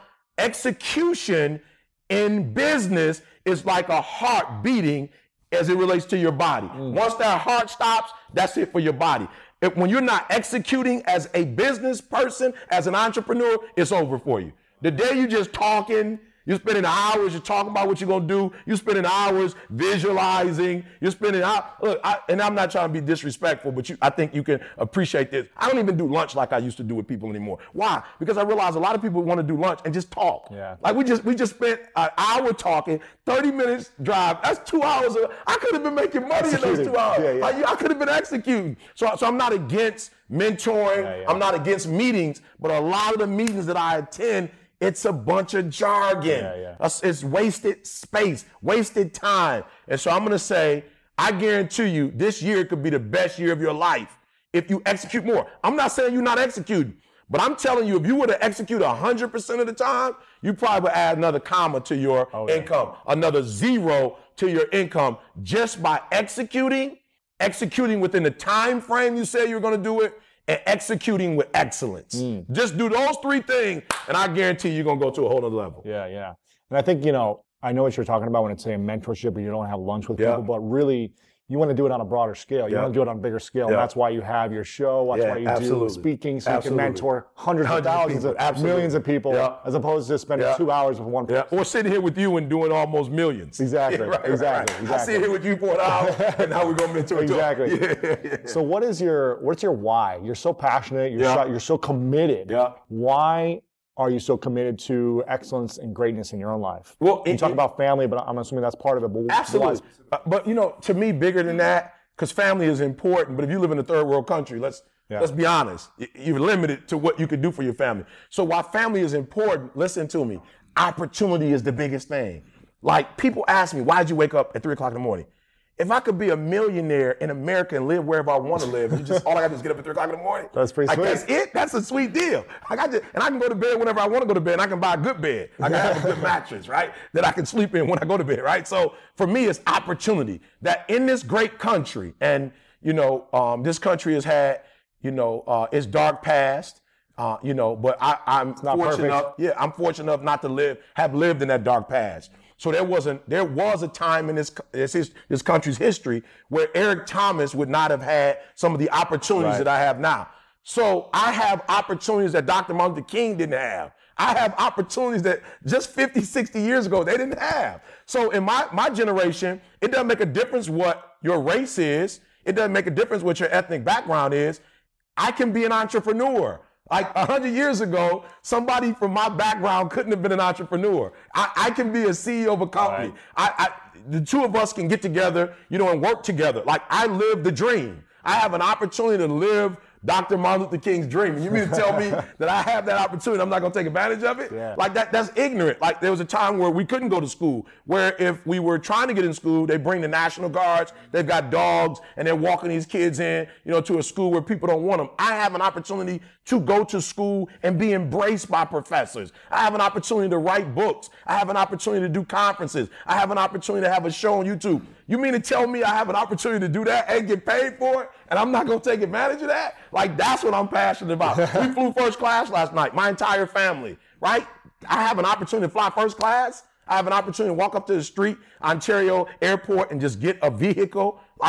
Speaker 3: execution in business is like a heart beating as it relates to your body. Mm. Once that heart stops, that's it for your body. If, when you're not executing as a business person, as an entrepreneur, it's over for you. The day you just talking, you're spending hours, you're talking about what you're going to do. You're spending hours visualizing. You're spending hours. Look, I, and I'm not trying to be disrespectful, but you, I think you can appreciate this. I don't even do lunch like I used to do with people anymore. Why? Because I realize a lot of people want to do lunch and just talk. Yeah. Like we just we just spent an hour talking, thirty minutes drive. That's two hours. Of, I could have been making money in those two hours. Yeah, yeah. I, I could have been executing. So, so I'm not against mentoring. Yeah, yeah. I'm not against meetings, but a lot of the meetings that I attend, it's a bunch of jargon. Yeah, yeah. It's wasted space, wasted time. And so I'm going to say, I guarantee you this year could be the best year of your life if you execute more. I'm not saying you're not executing, but I'm telling you, if you were to execute one hundred percent of the time, you probably would add another comma to your oh, yeah. income, another zero to your income just by executing, executing within the time frame you say you're going to do it, and executing with excellence. Mm. Just do those three things, and I guarantee you're going to go to a whole other level.
Speaker 5: Yeah, yeah. And I think, you know, I know what you're talking about when it's saying mentorship or you don't have lunch with yeah. people, but really you want to do it on a broader scale. You yeah. want to do it on a bigger scale. Yeah. And that's why you have your show. That's yeah, why you absolutely. do speaking so absolutely. you can mentor hundreds, hundreds of thousands of, of millions of people yeah. as opposed to spending yeah. two hours with one person.
Speaker 3: Yeah. Or sitting here with you and doing almost millions.
Speaker 5: Exactly. Yeah, right, exactly.
Speaker 3: Right.
Speaker 5: exactly.
Speaker 3: I sit here with you for an hour and now we're going to mentor.
Speaker 5: Exactly. Yeah, yeah, yeah. So what is your, what's your why? You're so passionate. You're, yeah. so, you're so committed. Yeah. Why are you so committed to excellence and greatness in your own life? Well, you it, talk it, about family, but I'm assuming that's part of it. But
Speaker 3: absolutely. Uh, but, you know, to me, bigger than that, because family is important, but if you live in a third world country, let's yeah. let's be honest, you're limited to what you can do for your family. So while family is important, listen to me, opportunity is the biggest thing. Like, people ask me, why'd you wake up at three o'clock in the morning? If I could be a millionaire in America and live wherever I want to live, you just all I got to do is get up at three o'clock in the morning.
Speaker 5: That's pretty
Speaker 3: like,
Speaker 5: sweet.
Speaker 3: That's it. That's a sweet deal. I got to, and I can go to bed whenever I want to go to bed. And I can buy a good bed. I can have a good mattress, right? That I can sleep in when I go to bed, right? So for me, it's opportunity. That in this great country, and you know, um, this country has had, you know, uh, its dark past. Uh, you know, but I, I'm fortunate enough. Yeah, I'm fortunate enough not to live, have lived in that dark past. So there wasn't, there was a time in this this, this country's history where Eric Thomas would not have had some of the opportunities right. that I have now. So I have opportunities that Doctor Martin Luther King didn't have. I have opportunities that just fifty, sixty years ago they didn't have. So in my, my generation, it doesn't make a difference what your race is. It doesn't make a difference what your ethnic background is. I can be an entrepreneur. Like a hundred years ago, somebody from my background couldn't have been an entrepreneur. I, I can be a C E O of a company. Right. I, I, the two of us can get together, you know, and work together. Like, I live the dream. I have an opportunity to live Doctor Martin Luther King's dream. And you mean to tell me that I have that opportunity, I'm not going to take advantage of it? Yeah. Like, that, that's ignorant. Like, there was a time where we couldn't go to school, where if we were trying to get in school, they bring the National Guards, they've got dogs, and they're walking these kids in, you know, to a school where people don't want them. I have an opportunity to go to school and be embraced by professors. I have an opportunity to write books. I have an opportunity to do conferences. I have an opportunity to have a show on YouTube. You mean to tell me I have an opportunity to do that and get paid for it, and I'm not going to take advantage of that? Like, that's what I'm passionate about. We flew first class last night, my entire family, right? I have an opportunity to fly first class. I have an opportunity to walk up to the street, Ontario Airport, and just get a vehicle. Like,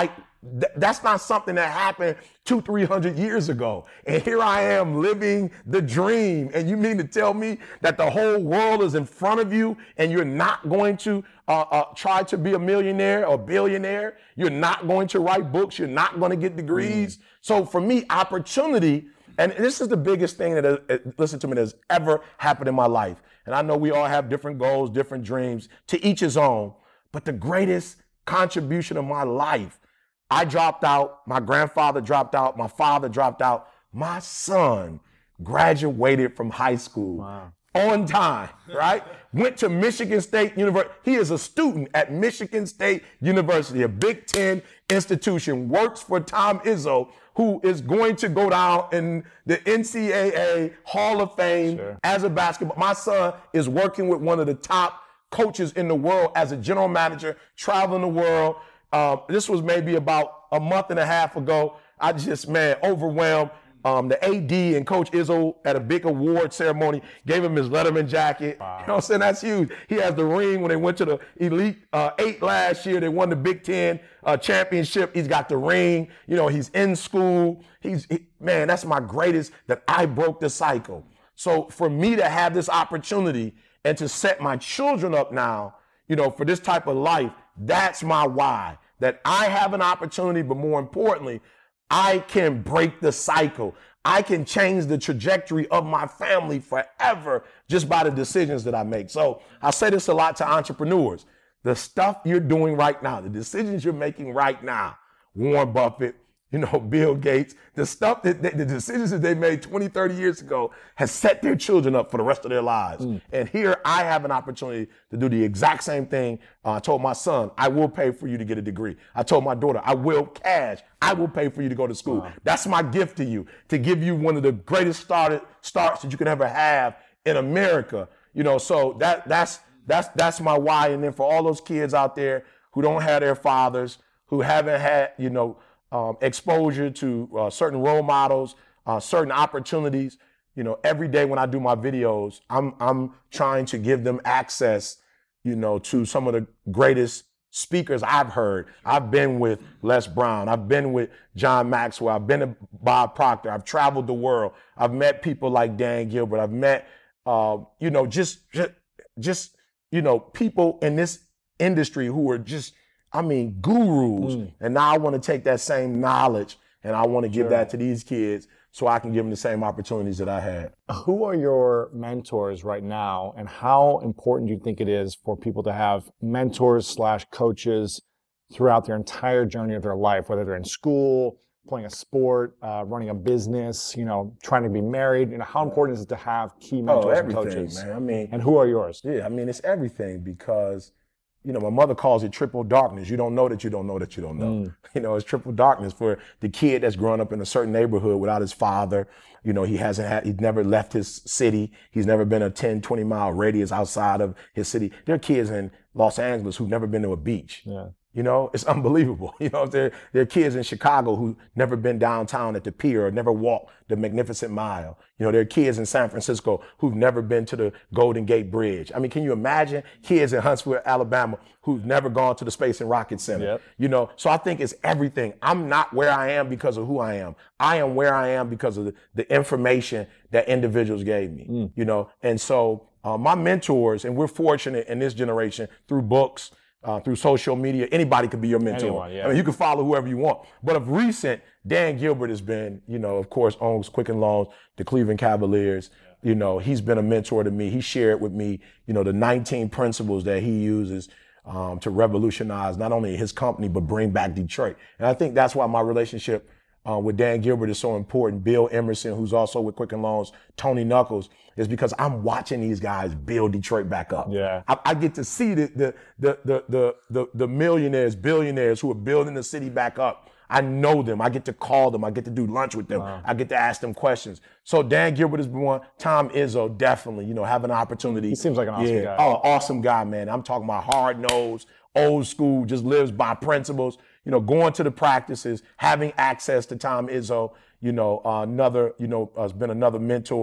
Speaker 3: th- that's not something that happened two, three hundred years ago. And here I am living the dream. And you mean to tell me that the whole world is in front of you and you're not going to uh, uh, try to be a millionaire or billionaire? You're not going to write books. You're not going to get degrees. Mm. So for me, opportunity, and this is the biggest thing that, uh, listen to me, that's ever happened in my life. And I know we all have different goals, different dreams, to each his own. But the greatest contribution of my life, I dropped out, my grandfather dropped out, my father dropped out, my son graduated from high school wow. on time, right? Went to Michigan State University. He is a student at Michigan State University, a Big Ten institution, works for Tom Izzo, who is going to go down in the N C double A Hall of Fame sure. as a basketball. My son is working with one of the top coaches in the world as a general manager, traveling the world. Uh, this was maybe about a month and a half ago. I just, man, overwhelmed. Um, the A D and Coach Izzo at a big award ceremony gave him his Letterman jacket. Wow. You know what I'm saying? That's huge. He has the ring when they went to the Elite uh, Eight last year. They won the Big Ten uh, championship. He's got the ring. You know, he's in school. He's, he, man, that's my greatest, that I broke the cycle. So for me to have this opportunity and to set my children up now, you know, for this type of life, that's my why. That I have an opportunity, but more importantly, I can break the cycle. I can change the trajectory of my family forever just by the decisions that I make. So I say this a lot to entrepreneurs. The stuff you're doing right now, the decisions you're making right now, Warren Buffett, you know, Bill Gates, the stuff that they, the decisions that they made twenty, thirty years ago has set their children up for the rest of their lives. Mm. And here I have an opportunity to do the exact same thing. Uh, I told my son, I will pay for you to get a degree. I told my daughter, I will cash. I will pay for you to go to school. Wow. That's my gift to you, to give you one of the greatest started, starts that you could ever have in America. You know, so that that's that's that's my why. And then for all those kids out there who don't have their fathers, who haven't had, you know, Um, exposure to uh, certain role models, uh, certain opportunities. You know, every day when I do my videos, I'm I'm trying to give them access, you know, to some of the greatest speakers I've heard. I've been with Les Brown. I've been with John Maxwell. I've been to Bob Proctor. I've traveled the world. I've met people like Dan Gilbert. I've met, uh, you know, just, just, just, you know, people in this industry who are just, I mean, gurus. Mm. And now I want to take that same knowledge and I want to give sure. that to these kids so I can give them the same opportunities that I had.
Speaker 5: Who are your mentors right now, and how important do you think it is for people to have mentors slash coaches throughout their entire journey of their life, whether they're in school, playing a sport, uh, running a business, you know, trying to be married? You know, how important is it to have key mentors
Speaker 3: oh,
Speaker 5: and coaches?
Speaker 3: Man. I mean,
Speaker 5: and who are yours?
Speaker 3: Yeah, I mean, it's everything, because you know, my mother calls it triple darkness. You don't know that you don't know that you don't know. Mm. You know, it's triple darkness for the kid that's growing up in a certain neighborhood without his father. You know, he hasn't had, he's never left his city. He's never been a ten, twenty mile radius outside of his city. There are kids in Los Angeles who've never been to a beach. Yeah. You know, it's unbelievable. You know, there, there are kids in Chicago who've never been downtown at the pier or never walked the Magnificent Mile. You know, there are kids in San Francisco who've never been to the Golden Gate Bridge. I mean, can you imagine kids in Huntsville, Alabama, who've never gone to the Space and Rocket Center? Yep. You know, so I think it's everything. I'm not where I am because of who I am. I am where I am because of the, the information that individuals gave me, mm. you know. And so uh, my mentors, and we're fortunate in this generation through books, Uh, through social media, anybody could be your mentor.
Speaker 5: Anyone, yeah.
Speaker 3: I mean, you can follow whoever you want. But of recent, Dan Gilbert has been, you know, of course, owns Quicken Loans, the Cleveland Cavaliers. Yeah. You know, he's been a mentor to me. He shared with me, you know, the nineteen principles that he uses um, to revolutionize not only his company, but bring back Detroit. And I think that's why my relationship uh, with Dan Gilbert is so important. Bill Emerson, who's also with Quicken Loans, Tony Knuckles, is because I'm watching these guys build Detroit back up.
Speaker 5: Yeah,
Speaker 3: I, I get to see the the, the the the the the millionaires, billionaires who are building the city back up. I know them. I get to call them. I get to do lunch with them. Wow. I get to ask them questions. So Dan Gilbert is one. Tom Izzo, definitely. You know, have an opportunity.
Speaker 5: He seems like an awesome
Speaker 3: yeah.
Speaker 5: guy.
Speaker 3: Oh, awesome guy, man. I'm talking about hard nosed, old school, just lives by principles. You know, going to the practices, having access to Tom Izzo. You know, uh, another, you know, has uh, been another mentor.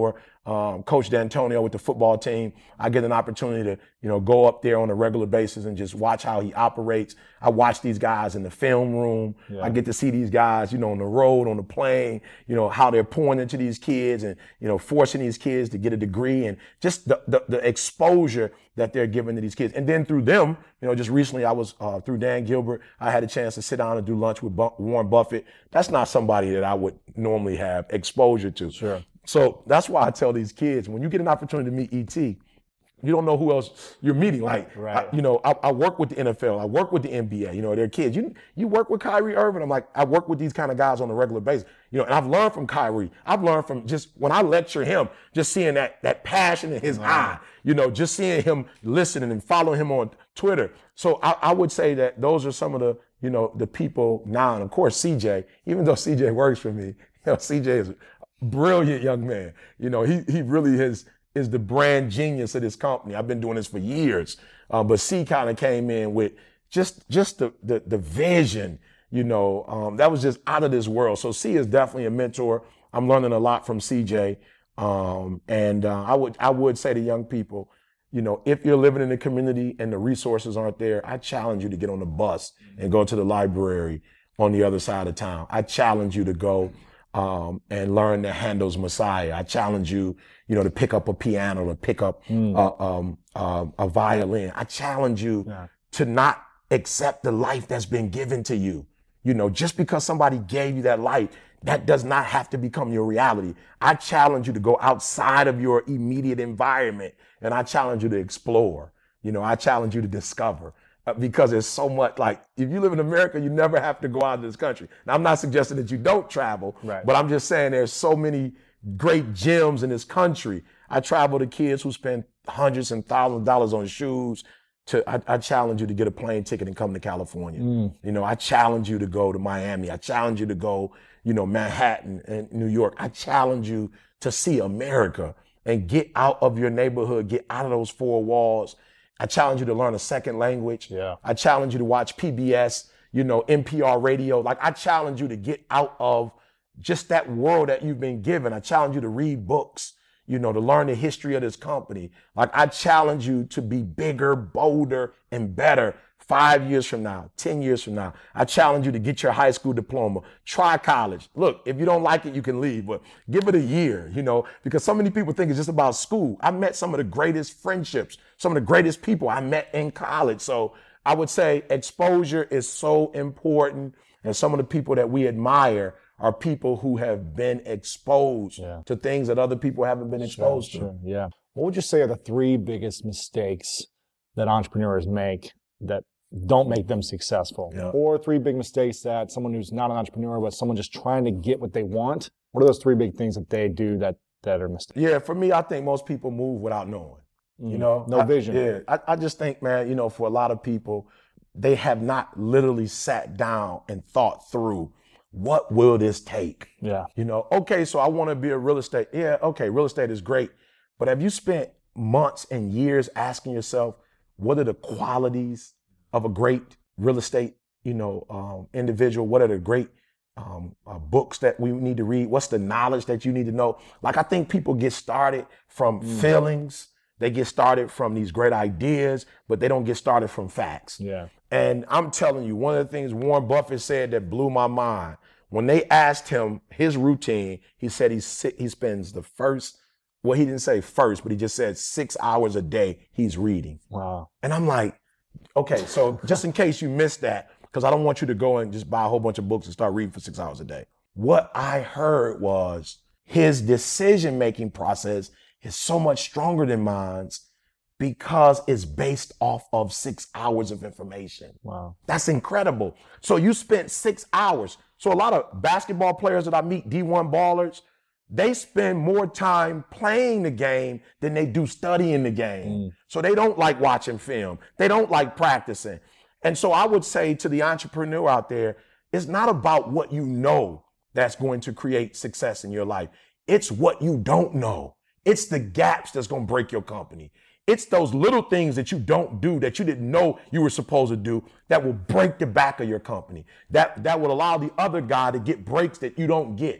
Speaker 3: um, Coach D'Antonio with the football team. I get an opportunity to, you know, go up there on a regular basis and just watch how he operates. I watch these guys in the film room. Yeah. I get to see these guys, you know, on the road, on the plane, you know, how they're pouring into these kids and, you know, forcing these kids to get a degree and just the, the, the exposure that they're giving to these kids. And then through them, you know, just recently I was, uh, through Dan Gilbert, I had a chance to sit down and do lunch with Bu- Warren Buffett. That's not somebody that I would normally have exposure to.
Speaker 5: Sure.
Speaker 3: So that's why I tell these kids, when you get an opportunity to meet E T, you don't know who else you're meeting. Like,
Speaker 5: right.
Speaker 3: I, you know, I, I work with the N F L. I work with the N B A. You know, they're kids. You you work with Kyrie Irving. I'm like, I work with these kind of guys on a regular basis. You know, and I've learned from Kyrie. I've learned from just when I lecture him, just seeing that that passion in his wow. eye. You know, just seeing him listening and following him on Twitter. So I, I would say that those are some of the, you know, the people now. And of course, C J, even though C J works for me, you know, C J is brilliant young man. You know, he he really is is the brand genius of this company. I've been doing this for years, uh, but C kind of came in with just just the the, the vision. You know, um, that was just out of this world. So C is definitely a mentor. I'm learning a lot from C J, um, and uh, I would I would say to young people, you know, if you're living in the community and the resources aren't there, I challenge you to get on the bus and go to the library on the other side of town. I challenge you to go. Um, and learn the Handel's Messiah. I challenge you, you know, to pick up a piano, to pick up mm. uh, um, uh, a violin. I challenge you yeah. to not accept the life that's been given to you. You know, just because somebody gave you that life, that does not have to become your reality. I challenge you to go outside of your immediate environment, and I challenge you to explore. You know, I challenge you to discover. Uh, because there's so much, like, if you live in America, you never have to go out of this country. Now, I'm not suggesting that you don't travel,
Speaker 5: right.
Speaker 3: but I'm just saying there's so many great gems in this country. I travel to kids who spend hundreds and thousands of dollars on shoes. To I, I challenge you to get a plane ticket and come to California. Mm. You know, I challenge you to go to Miami. I challenge you to go, you know, Manhattan and New York. I challenge you to see America and get out of your neighborhood, get out of those four walls. I challenge you to learn a second language.
Speaker 5: Yeah.
Speaker 3: I challenge you to watch P B S, you know, N P R radio. Like, I challenge you to get out of just that world that you've been given. I challenge you to read books, you know, to learn the history of this company. Like, I challenge you to be bigger, bolder, and better five years from now, ten years from now. I challenge you to get your high school diploma. Try college. Look, if you don't like it, you can leave, but give it a year, you know, because so many people think it's just about school. I met some of the greatest friendships, some of the greatest people I met in college. So I would say exposure is so important. And some of the people that we admire are people who have been exposed yeah. to things that other people haven't been exposed
Speaker 5: sure,
Speaker 3: to.
Speaker 5: Sure, yeah. What would you say are the three biggest mistakes that entrepreneurs make that don't make them successful?
Speaker 3: Yeah.
Speaker 5: Or three big mistakes that someone who's not an entrepreneur, but someone just trying to get what they want, what are those three big things that they do that, that are mistakes?
Speaker 3: Yeah, for me, I think most people move without knowing. Mm. You know?
Speaker 5: No
Speaker 3: I,
Speaker 5: vision.
Speaker 3: Yeah, I, I just think, man, you know, for a lot of people, they have not literally sat down and thought through, what will this take?
Speaker 5: Yeah.
Speaker 3: You know, okay, so I want to be a real estate. Yeah, okay, real estate is great. But have you spent months and years asking yourself, what are the qualities of a great real estate, you know, um, individual? What are the great um, uh, books that we need to read? What's the knowledge that you need to know? Like, I think people get started from mm. feelings. They get started from these great ideas, but they don't get started from facts.
Speaker 5: Yeah.
Speaker 3: And I'm telling you, one of the things Warren Buffett said that blew my mind, when they asked him his routine, he said he he spends the first, well, he didn't say first, but he just said six hours a day he's reading.
Speaker 5: Wow.
Speaker 3: And I'm like, okay, so just in case you missed that, because I don't want you to go and just buy a whole bunch of books and start reading for six hours a day. What I heard was his decision-making process is so much stronger than mine's because it's based off of six hours of information.
Speaker 5: Wow.
Speaker 3: That's incredible. So you spent six hours. So a lot of basketball players that I meet, D one ballers, they spend more time playing the game than they do studying the game. Mm. So they don't like watching film. They don't like practicing. And so I would say to the entrepreneur out there, it's not about what you know that's going to create success in your life. It's what you don't know. It's the gaps that's going to break your company. It's those little things that you don't do that you didn't know you were supposed to do that will break the back of your company. That, that would allow the other guy to get breaks that you don't get.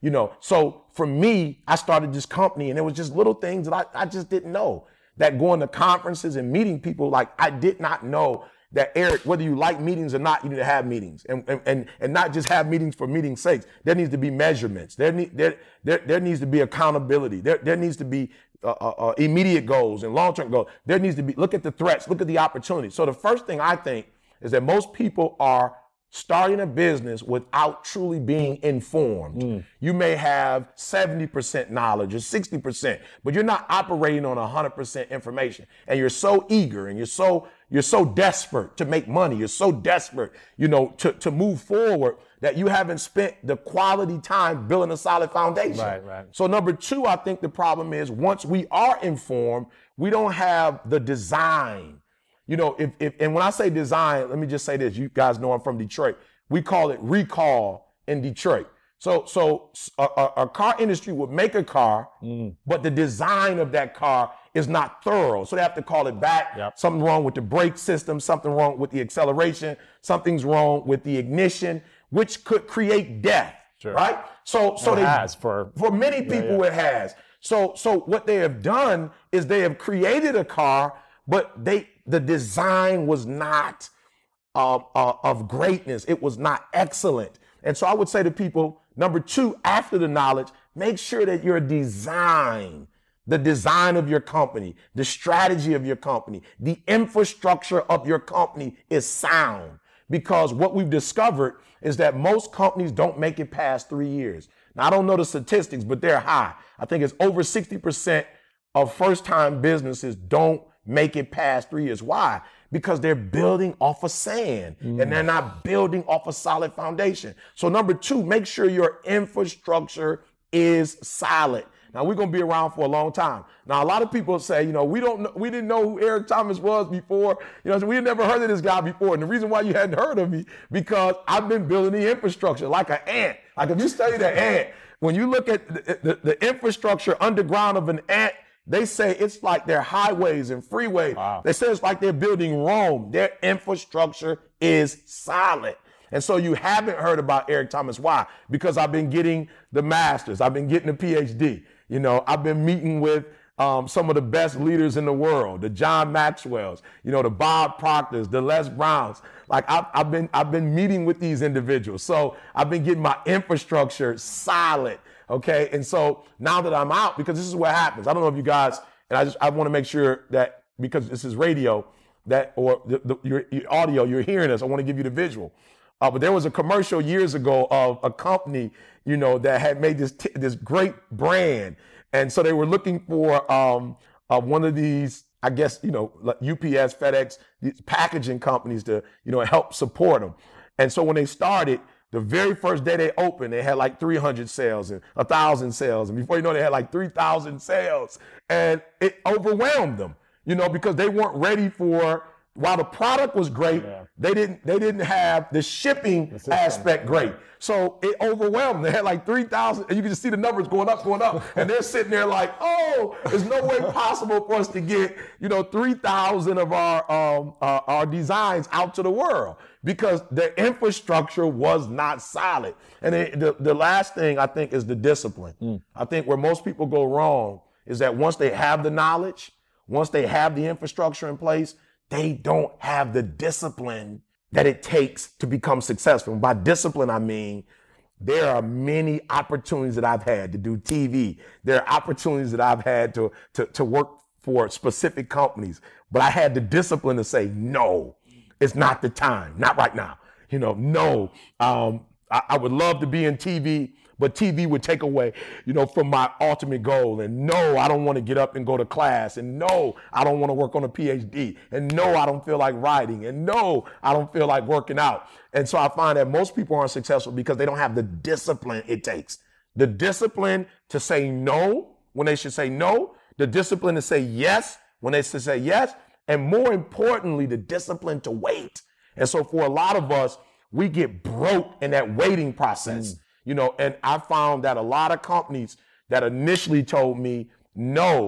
Speaker 3: You know, so for me, I started this company and it was just little things that I, I just didn't know. That going to conferences and meeting people, like I did not know that, Eric, whether you like meetings or not, you need to have meetings and and and, and not just have meetings for meeting's sake. There needs to be measurements. There need there there, there needs to be accountability. There there needs to be uh, uh, immediate goals and long-term goals. There needs to be, look at the threats, look at the opportunities. So the first thing I think is that most people are starting a business without truly being informed. Mm. You may have seventy percent knowledge or sixty percent, but you're not operating on one hundred percent information. And you're so eager and you're so you're so desperate to make money. You're so desperate, you know, to, to move forward that you haven't spent the quality time building a solid foundation.
Speaker 5: Right, right.
Speaker 3: So number two, I think the problem is once we are informed, we don't have the design. You know, if, if and when I say design, let me just say this. You guys know I'm from Detroit. We call it recall in Detroit. So so a, a, a car industry would make a car, mm. but the design of that car is not thorough. So they have to call it back. Yep. Something wrong with the brake system, something wrong with the acceleration, something's wrong with the ignition, which could create death, sure. right? So so
Speaker 5: it
Speaker 3: they,
Speaker 5: has for,
Speaker 3: for many people yeah, yeah. it has. So so what they have done is they have created a car, but they the design was not uh, uh, of greatness. It was not excellent. And so I would say to people, number two, after the knowledge, make sure that your design, the design of your company, the strategy of your company, the infrastructure of your company is sound. Because what we've discovered is that most companies don't make it past three years. Now, I don't know the statistics, but they're high. I think it's over sixty percent of first-time businesses don't make it past three years. Why? Because they're building off of sand mm. and they're not building off a solid foundation. So number two, make sure your infrastructure is solid. Now we're going to be around for a long time. Now a lot of people say, you know, we don't know, we didn't know who Eric Thomas was before. You know, so we had never heard of this guy before. And the reason why you hadn't heard of me, because I've been building the infrastructure like an ant. Like if you study the ant, when you look at the, the, the infrastructure underground of an ant, they say it's like their highways and freeways. Wow. They say it's like they're building Rome. Their infrastructure is solid. And so you haven't heard about Eric Thomas. Why? Because I've been getting the masters. I've been getting the P H D. You know, I've been meeting with um, some of the best leaders in the world, the John Maxwells, you know, the Bob Proctors, the Les Browns. Like I've, I've been, I've been meeting with these individuals. So I've been getting my infrastructure solid. Okay, and so now that I'm out, because this is what happens. I don't know if you guys, and I just I want to make sure that because this is radio, that or the, the, your, your audio, you're hearing us. I want to give you the visual. Uh, but there was a commercial years ago of a company, you know, that had made this t- this great brand, and so they were looking for um, uh, one of these, I guess, you know, like U P S, FedEx, these packaging companies to, you know, help support them. And so when they started, the very first day they opened, they had like three hundred sales and one thousand sales. And before you know, they had like three thousand sales. And it overwhelmed them, you know, because they weren't ready for, while the product was great, yeah. they didn't they didn't have the shipping aspect great. So it overwhelmed them. They had like three thousand, and you can just see the numbers going up, going up. And they're sitting there like, oh, there's no way possible for us to get, you know, three thousand of our um, uh, our designs out to the world, because the infrastructure was not solid. And it, the, the last thing I think is the discipline. Mm. I think where most people go wrong is that once they have the knowledge, once they have the infrastructure in place, they don't have the discipline that it takes to become successful. And by discipline, I mean, there are many opportunities that I've had to do T V. There are opportunities that I've had to, to, to work for specific companies, but I had the discipline to say, no, it's not the time, not right now. You know, no, um, I, I would love to be in T V, but T V would take away, you know, from my ultimate goal. And no, I don't want to get up and go to class. And no, I don't want to work on a P H D. And no, I don't feel like writing. And no, I don't feel like working out. And so I find that most people aren't successful because they don't have the discipline it takes. The discipline to say no when they should say no. The discipline to say yes when they should say yes. And more importantly, the discipline to wait. And so for a lot of us, we get broke in that waiting process. Mm. You know, and I found that a lot of companies that initially told me, no,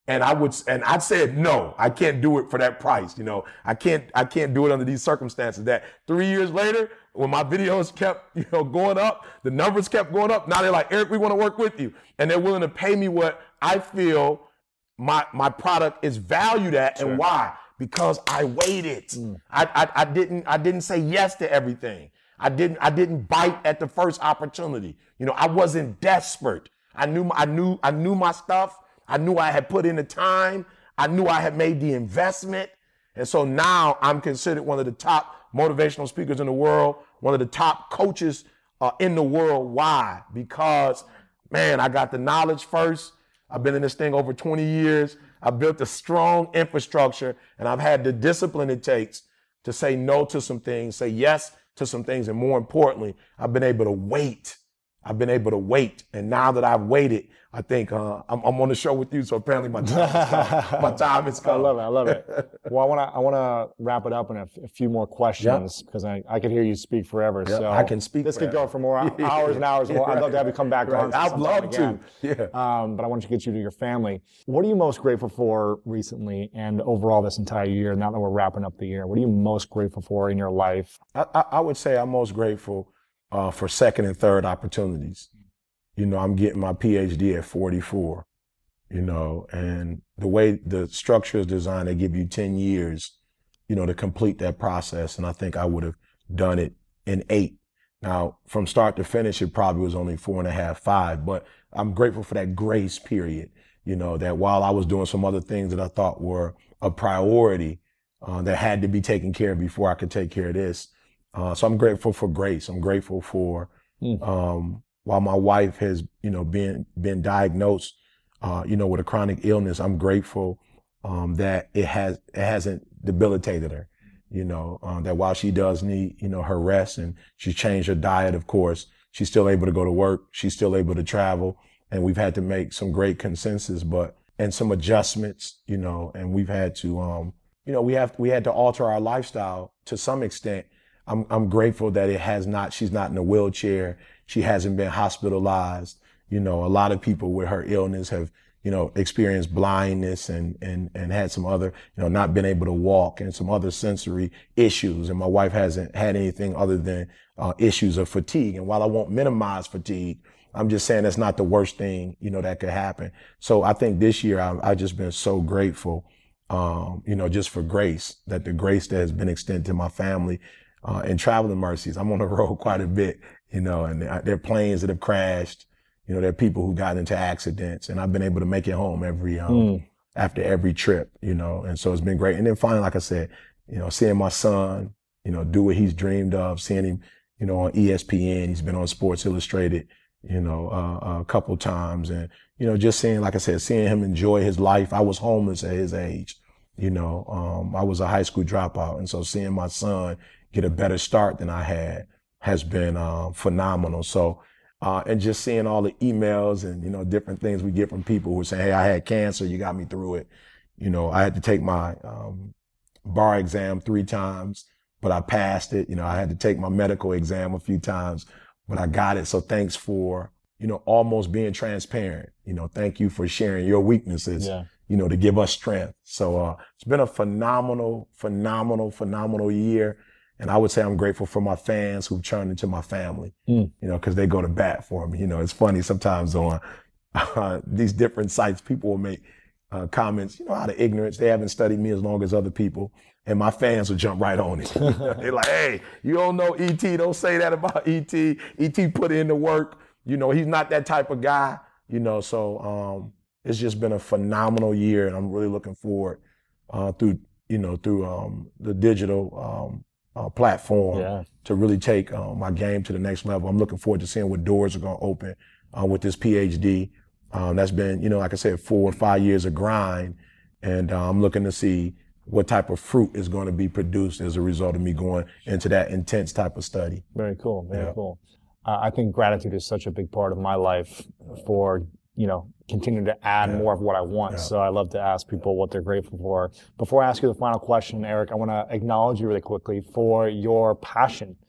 Speaker 3: And I would, and I said, no, I can't do it for that price. You know, I can't, I can't do it under these circumstances. That three years later, when my videos kept, you know, going up, the numbers kept going up. Now they're like, Eric, we want to work with you. And they're willing to pay me what I feel my, my product is valued at. Sure. And why? Because I waited. Mm. I, I, I didn't, I didn't say yes to everything. I didn't, I didn't bite at the first opportunity. You know, I wasn't desperate. I knew, I knew, I knew my stuff. I knew I had put in the time. I knew I had made the investment. And so now I'm considered one of the top motivational speakers in the world, one of the top coaches uh, in the world. Why? Because, man, I got the knowledge first. I've been in this thing over twenty years. I built a strong infrastructure, and I've had the discipline it takes to say no to some things, say yes to some things, and more importantly, I've been able to wait. I've been able to wait, and now that I've waited, I think uh, I'm, I'm on the show with you, so apparently my time is come. My time is come.
Speaker 5: I love it. I love it. Well, I want to I want to wrap it up in a, a few more questions because yep. I, I could hear you speak forever.
Speaker 3: Yep,
Speaker 5: so
Speaker 3: I can speak.
Speaker 5: This
Speaker 3: forever.
Speaker 5: could go for more hours and hours. More. I'd love to have you come back
Speaker 3: right.
Speaker 5: on.
Speaker 3: I'd love to. Yeah.
Speaker 5: Um, but I want to get you to your family. What are you most grateful for recently and overall this entire year? Now that we're wrapping up the year, what are you most grateful for in your life?
Speaker 3: I, I, I would say I'm most grateful uh, for second and third opportunities. You know, I'm getting my P H D at forty-four, you know, and the way the structure is designed, they give you ten years, you know, to complete that process. And I think I would have done it in eight. Now, from start to finish, it probably was only four and a half, five, but I'm grateful for that grace period, you know, that while I was doing some other things that I thought were a priority uh, that had to be taken care of before I could take care of this. Uh, so I'm grateful for grace. I'm grateful for, mm. um, while my wife has, you know, been been diagnosed, uh, you know, with a chronic illness, I'm grateful um, that it has it hasn't debilitated her. You know, uh, that while she does need, you know, her rest and she's changed her diet, of course, she's still able to go to work. She's still able to travel, and we've had to make some great consensus, but and some adjustments, you know, and we've had to, um, you know, we have we had to alter our lifestyle to some extent. I'm I'm grateful that it has not. She's not in a wheelchair. She hasn't been hospitalized. You know, a lot of people with her illness have, you know, experienced blindness and, and, and had some other, you know, not been able to walk and some other sensory issues. And my wife hasn't had anything other than uh, issues of fatigue. And while I won't minimize fatigue, I'm just saying that's not the worst thing, you know, that could happen. So I think this year I, I've just been so grateful, um, you know, just for grace, that the grace that has been extended to my family uh, and traveling mercies. I'm on the road quite a bit. You know, and there are planes that have crashed. You know, there are people who got into accidents, and I've been able to make it home every um, mm. after every trip. You know, and so it's been great. And then finally, like I said, you know, seeing my son, you know, do what he's dreamed of, seeing him, you know, on E S P N. He's been on Sports Illustrated, you know, uh, a couple times, and you know, just seeing, like I said, seeing him enjoy his life. I was homeless at his age. You know, um, I was a high school dropout, and so seeing my son get a better start than I had has been uh, phenomenal. So, uh, and just seeing all the emails and, you know, different things we get from people who are saying, hey, I had cancer, you got me through it. You know, I had to take my um, bar exam three times, but I passed it. You know, I had to take my medical exam a few times, but I got it. So thanks for, you know, almost being transparent. You know, thank you for sharing your weaknesses, yeah. you know, to give us strength. So uh, it's been a phenomenal, phenomenal, phenomenal year. And I would say I'm grateful for my fans who've turned into my family, mm. you know, because they go to bat for me. You know, it's funny sometimes on uh, these different sites, people will make uh, comments, you know, out of ignorance. They haven't studied me as long as other people. And my fans will jump right on it. They're like, hey, you don't know E T. Don't say that about E T. E T put in the work. You know, he's not that type of guy, you know. So um, it's just been a phenomenal year. And I'm really looking forward uh, through, you know, through um, the digital um Uh, platform yeah. to really take uh, my game to the next level. I'm looking forward to seeing what doors are going to open uh, with this P H D. Um, that's been, you know, like I said, four or five years of grind. And uh, I'm looking to see what type of fruit is going to be produced as a result of me going into that intense type of study.
Speaker 5: Very cool. Very yeah. cool. Uh, I think gratitude is such a big part of my life for, you know, continue to add yeah. more of what I want. Yeah. So I love to ask people what they're grateful for. Before I ask you the final question, Eric, I want to acknowledge you really quickly for your passion.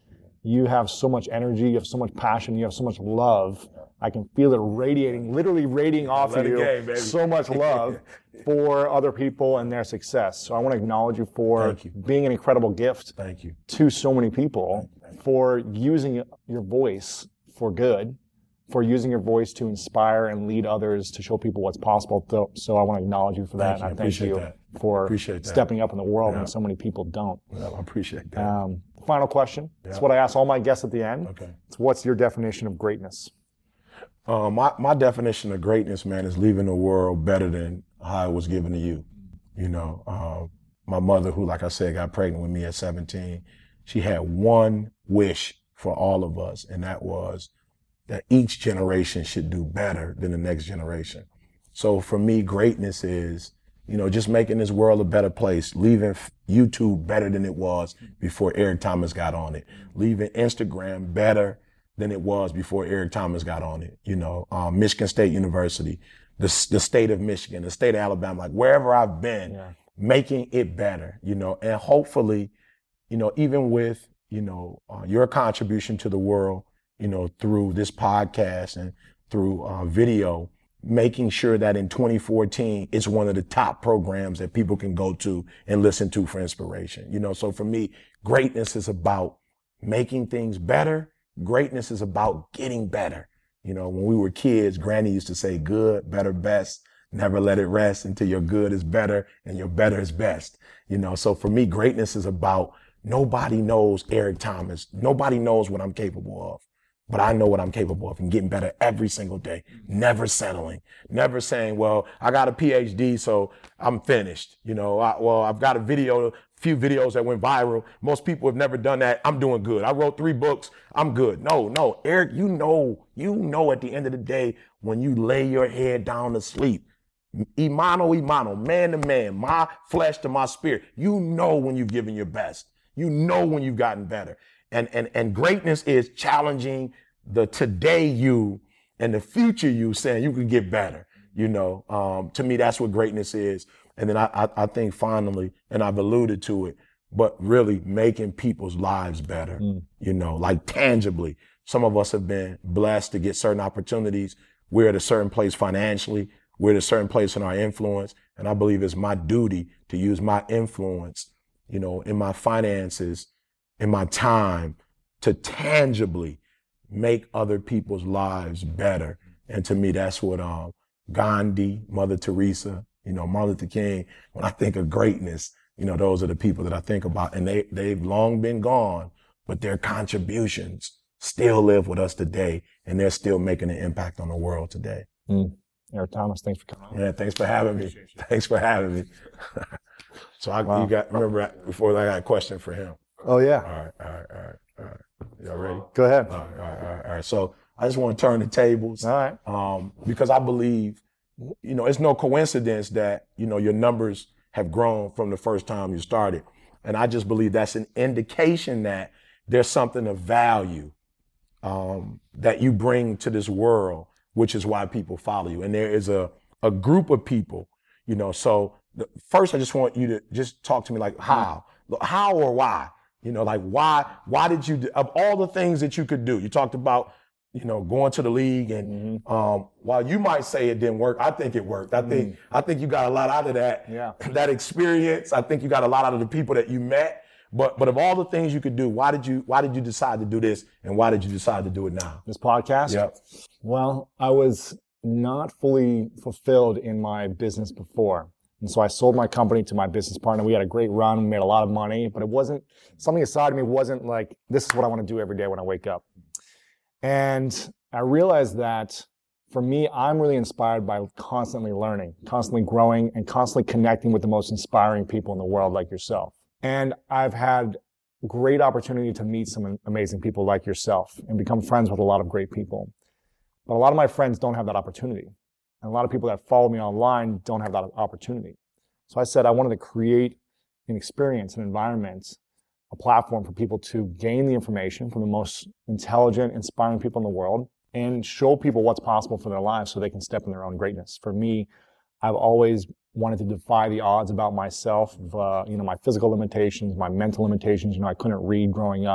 Speaker 5: you have so much energy, you have so much passion, you have so much love. I can feel it radiating, literally radiating off of you, game, so much love for other people and their success. So I want to acknowledge you for you. being an incredible gift
Speaker 3: Thank you.
Speaker 5: to so many people, for using your voice for good, for using your voice to inspire and lead others, to show people what's possible. So I want to acknowledge you for that.
Speaker 3: Thank you.
Speaker 5: And I thank you
Speaker 3: that.
Speaker 5: for
Speaker 3: appreciate
Speaker 5: stepping up in the world
Speaker 3: yeah.
Speaker 5: when so many people don't.
Speaker 3: Yeah, I appreciate that.
Speaker 5: Um, final question.
Speaker 3: Yeah.
Speaker 5: It's what I ask all my guests at the end.
Speaker 3: Okay.
Speaker 5: It's what's your definition of greatness?
Speaker 3: Uh, my, my definition of greatness, man, is leaving the world better than how it was given to you. You know, uh, my mother, who, like I said, got pregnant with me at seventeen, she had one wish for all of us, and that was that each generation should do better than the next generation. So for me, greatness is, you know, just making this world a better place, leaving YouTube better than it was before Eric Thomas got on it, leaving Instagram better than it was before Eric Thomas got on it. You know, um, Michigan State University, the, the state of Michigan, the state of Alabama, like wherever I've been, yeah. making it better, you know, and hopefully, you know, even with, you know, uh, your contribution to the world, you know, through this podcast and through uh, video, making sure that in twenty fourteen, it's one of the top programs that people can go to and listen to for inspiration. You know, so for me, greatness is about making things better. Greatness is about getting better. You know, when we were kids, Granny used to say good, better, best. Never let it rest until your good is better and your better is best. You know, so for me, greatness is about nobody knows Eric Thomas. Nobody knows what I'm capable of. But I know what I'm capable of and getting better every single day. Never settling. Never saying, well, I got a P H D, so I'm finished. You know, I, well, I've got a video, a few videos that went viral. Most people have never done that. I'm doing good. I wrote three books. I'm good. No, no, Eric, you know, you know at the end of the day, when you lay your head down to sleep, imano, imano, man to man, my flesh to my spirit, you know when you've given your best. You know when you've gotten better. And, and, and greatness is challenging the today you and the future you, saying you can get better. You know, um, to me, that's what greatness is. And then I, I, I think finally, and I've alluded to it, but really making people's lives better, mm. you know, like tangibly. Some of us have been blessed to get certain opportunities. We're at a certain place financially. We're at a certain place in our influence. And I believe it's my duty to use my influence, you know, in my finances, in my time, to tangibly make other people's lives better. And to me, that's what um, Gandhi, Mother Teresa, you know, Martin Luther King, when I think of greatness, you know, those are the people that I think about. And they, they've long been gone, but their contributions still live with us today. And they're still making an impact on the world today.
Speaker 5: Mm. Eric Thomas, thanks for coming on.
Speaker 3: Yeah, thanks for having me. Thanks for having me. So I, wow. you got, remember before I got a question for him.
Speaker 5: Oh, yeah.
Speaker 3: All right, all right, all right, all right. Y'all ready?
Speaker 5: Go ahead.
Speaker 3: All right, all right, all right, all right. So I just want to turn the tables.
Speaker 5: All right.
Speaker 3: Um, because I believe, you know, it's no coincidence that, you know, your numbers have grown from the first time you started. And I just believe that's an indication that there's something of value um, that you bring to this world, which is why people follow you. And there is a, a group of people, you know, so the, first I just want you to just talk to me like how, how or why? You know, like why, why did you, of all the things that you could do, you talked about, you know, going to the league and mm-hmm. um, while you might say it didn't work, I think it worked. I mm-hmm. think, I think you got a lot out of that,
Speaker 5: yeah.
Speaker 3: that experience. I think you got a lot out of the people that you met, but, but of all the things you could do, why did you, why did you decide to do this? And why did you decide to do it now?
Speaker 5: This podcast?
Speaker 3: Yep.
Speaker 5: Well, I was not fully fulfilled in my business before. And so I sold my company to my business partner. We had a great run. We made a lot of money, but it wasn't, something inside of me wasn't like, this is what I want to do every day when I wake up. And I realized that for me, I'm really inspired by constantly learning, constantly growing, and constantly connecting with the most inspiring people in the world like yourself. And I've had great opportunity to meet some amazing people like yourself and become friends with a lot of great people. But a lot of my friends don't have that opportunity. And a lot of people that follow me online don't have that opportunity. So I said I wanted to create an experience, an environment, a platform for people to gain the information from the most intelligent, inspiring people in the world and show people what's possible for their lives so they can step in their own greatness. For me, I've always wanted to defy the odds about myself, uh, you know, my physical limitations, my mental limitations. You know, I couldn't read growing up.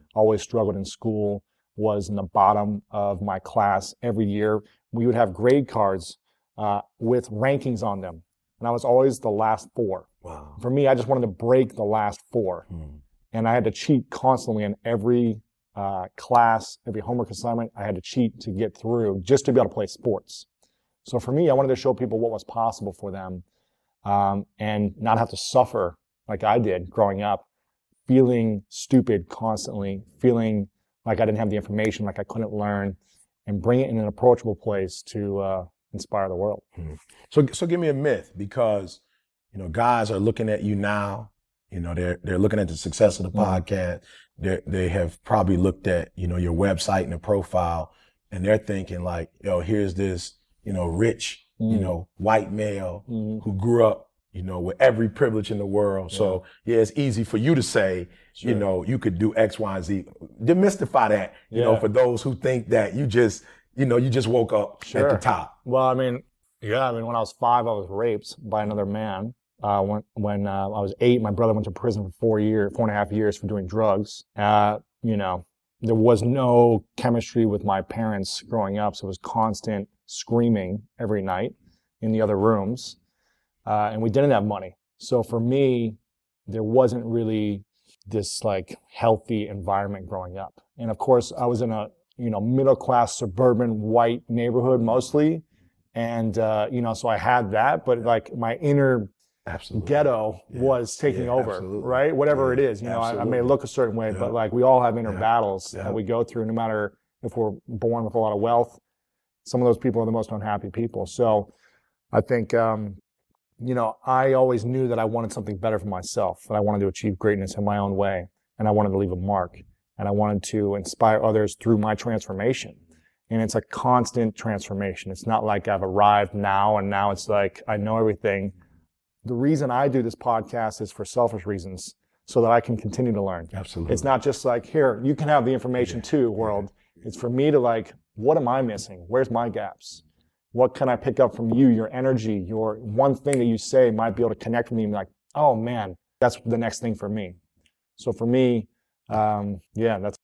Speaker 5: always struggled in school, was in the bottom of my class every year. We would have grade cards uh, with rankings on them, and I was always the last four.
Speaker 3: Wow.
Speaker 5: For me, I just wanted to break the last four, hmm. and I had to cheat constantly in every uh, class, every homework assignment. I had to cheat to get through just to be able to play sports. So for me, I wanted to show people what was possible for them, um, and not have to suffer like I did growing up, feeling stupid constantly, feeling like I didn't have the information, like I couldn't learn, and bring it in an approachable place to uh, inspire the world.
Speaker 3: Hmm. So, so give me a myth, because you know guys are looking at you now. You know they're they're looking at the success of the mm-hmm. podcast. They they have probably looked at you know your website and the profile, and they're thinking like, yo, here's this you know rich mm-hmm. you know white male mm-hmm. who grew up you know with every privilege in the world. Yeah. So yeah, it's easy for you to say, sure. you know, you could do X, Y, and Z. Demystify that, you yeah. know, for those who think that you just, you know, you just woke up sure. at the top.
Speaker 5: Well, I mean, yeah, I mean, when I was five, I was raped by another man. Uh, when when uh, I was eight, my brother went to prison for four years, four and a half years for doing drugs. Uh, you know, there was no chemistry with my parents growing up, so it was constant screaming every night in the other rooms. Uh, and we didn't have money. So for me, there wasn't really this like healthy environment growing up. And of course, I was in a, you know, middle class suburban white neighborhood mostly. And, uh, you know, so I had that, but like my inner absolutely. ghetto yeah. was taking yeah, over, absolutely. right? Whatever yeah, it is, you know, I, I may look a certain way, yeah. but like we all have inner yeah. battles yeah. that we go through, no matter if we're born with a lot of wealth. Some of those people are the most unhappy people. So I think, um, you know, I always knew that I wanted something better for myself, that I wanted to achieve greatness in my own way, and I wanted to leave a mark, and I wanted to inspire others through my transformation. And it's a constant transformation. It's not like I've arrived now, and now it's like I know everything. The reason I do this podcast is for selfish reasons, so that I can continue to learn.
Speaker 3: Absolutely.
Speaker 5: It's not just like, here, you can have the information yeah. too, world. Yeah. It's for me to like, what am I missing? Where's my gaps? What can I pick up from you, your energy, your one thing that you say might be able to connect with me and be like, oh man, that's the next thing for me. So for me, um, yeah, that's.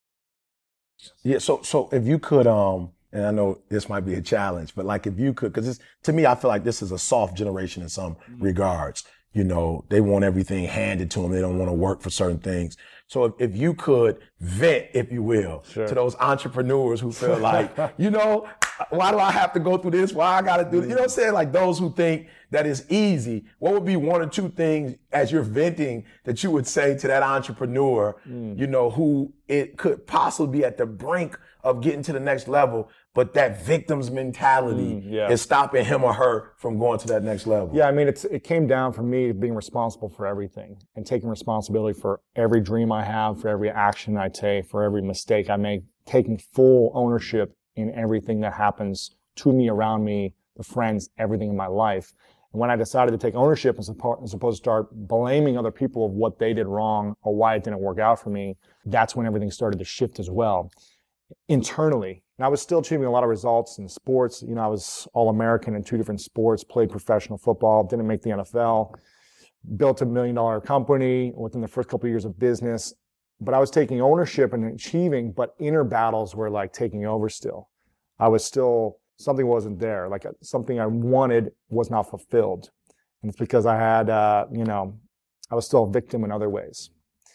Speaker 3: Yeah, so so if you could, um, and I know this might be a challenge, but like if you could, because to me, I feel like this is a soft generation in some mm-hmm. regards. You know, they want everything handed to them. They don't want to work for certain things. So if, if you could vent, if you will, sure. to those entrepreneurs who feel like, you know, why do I have to go through this? Why I got to do this? You know what I'm saying? Like those who think that it's easy. What would be one or two things as you're venting that you would say to that entrepreneur, mm. you know, who it could possibly be at the brink of getting to the next level, but that victim's mentality mm, yeah. is stopping him or her from going to that next level?
Speaker 5: Yeah, I mean, it's it came down for me being responsible for everything and taking responsibility for every dream I have, for every action I take, for every mistake I make, taking full ownership in everything that happens to me, around me, the friends, everything in my life. And when I decided to take ownership as opposed to start blaming other people of what they did wrong or why it didn't work out for me, that's when everything started to shift as well. Internally, and I was still achieving a lot of results in sports. You know, I was All-American in two different sports, played professional football, didn't make the N F L, built a million dollar company within the first couple of years of business. But I was taking ownership and achieving, but inner battles were like taking over still. I was still, something wasn't there. Like something I wanted was not fulfilled. And it's because I had, uh, you know, I was still a victim in other ways.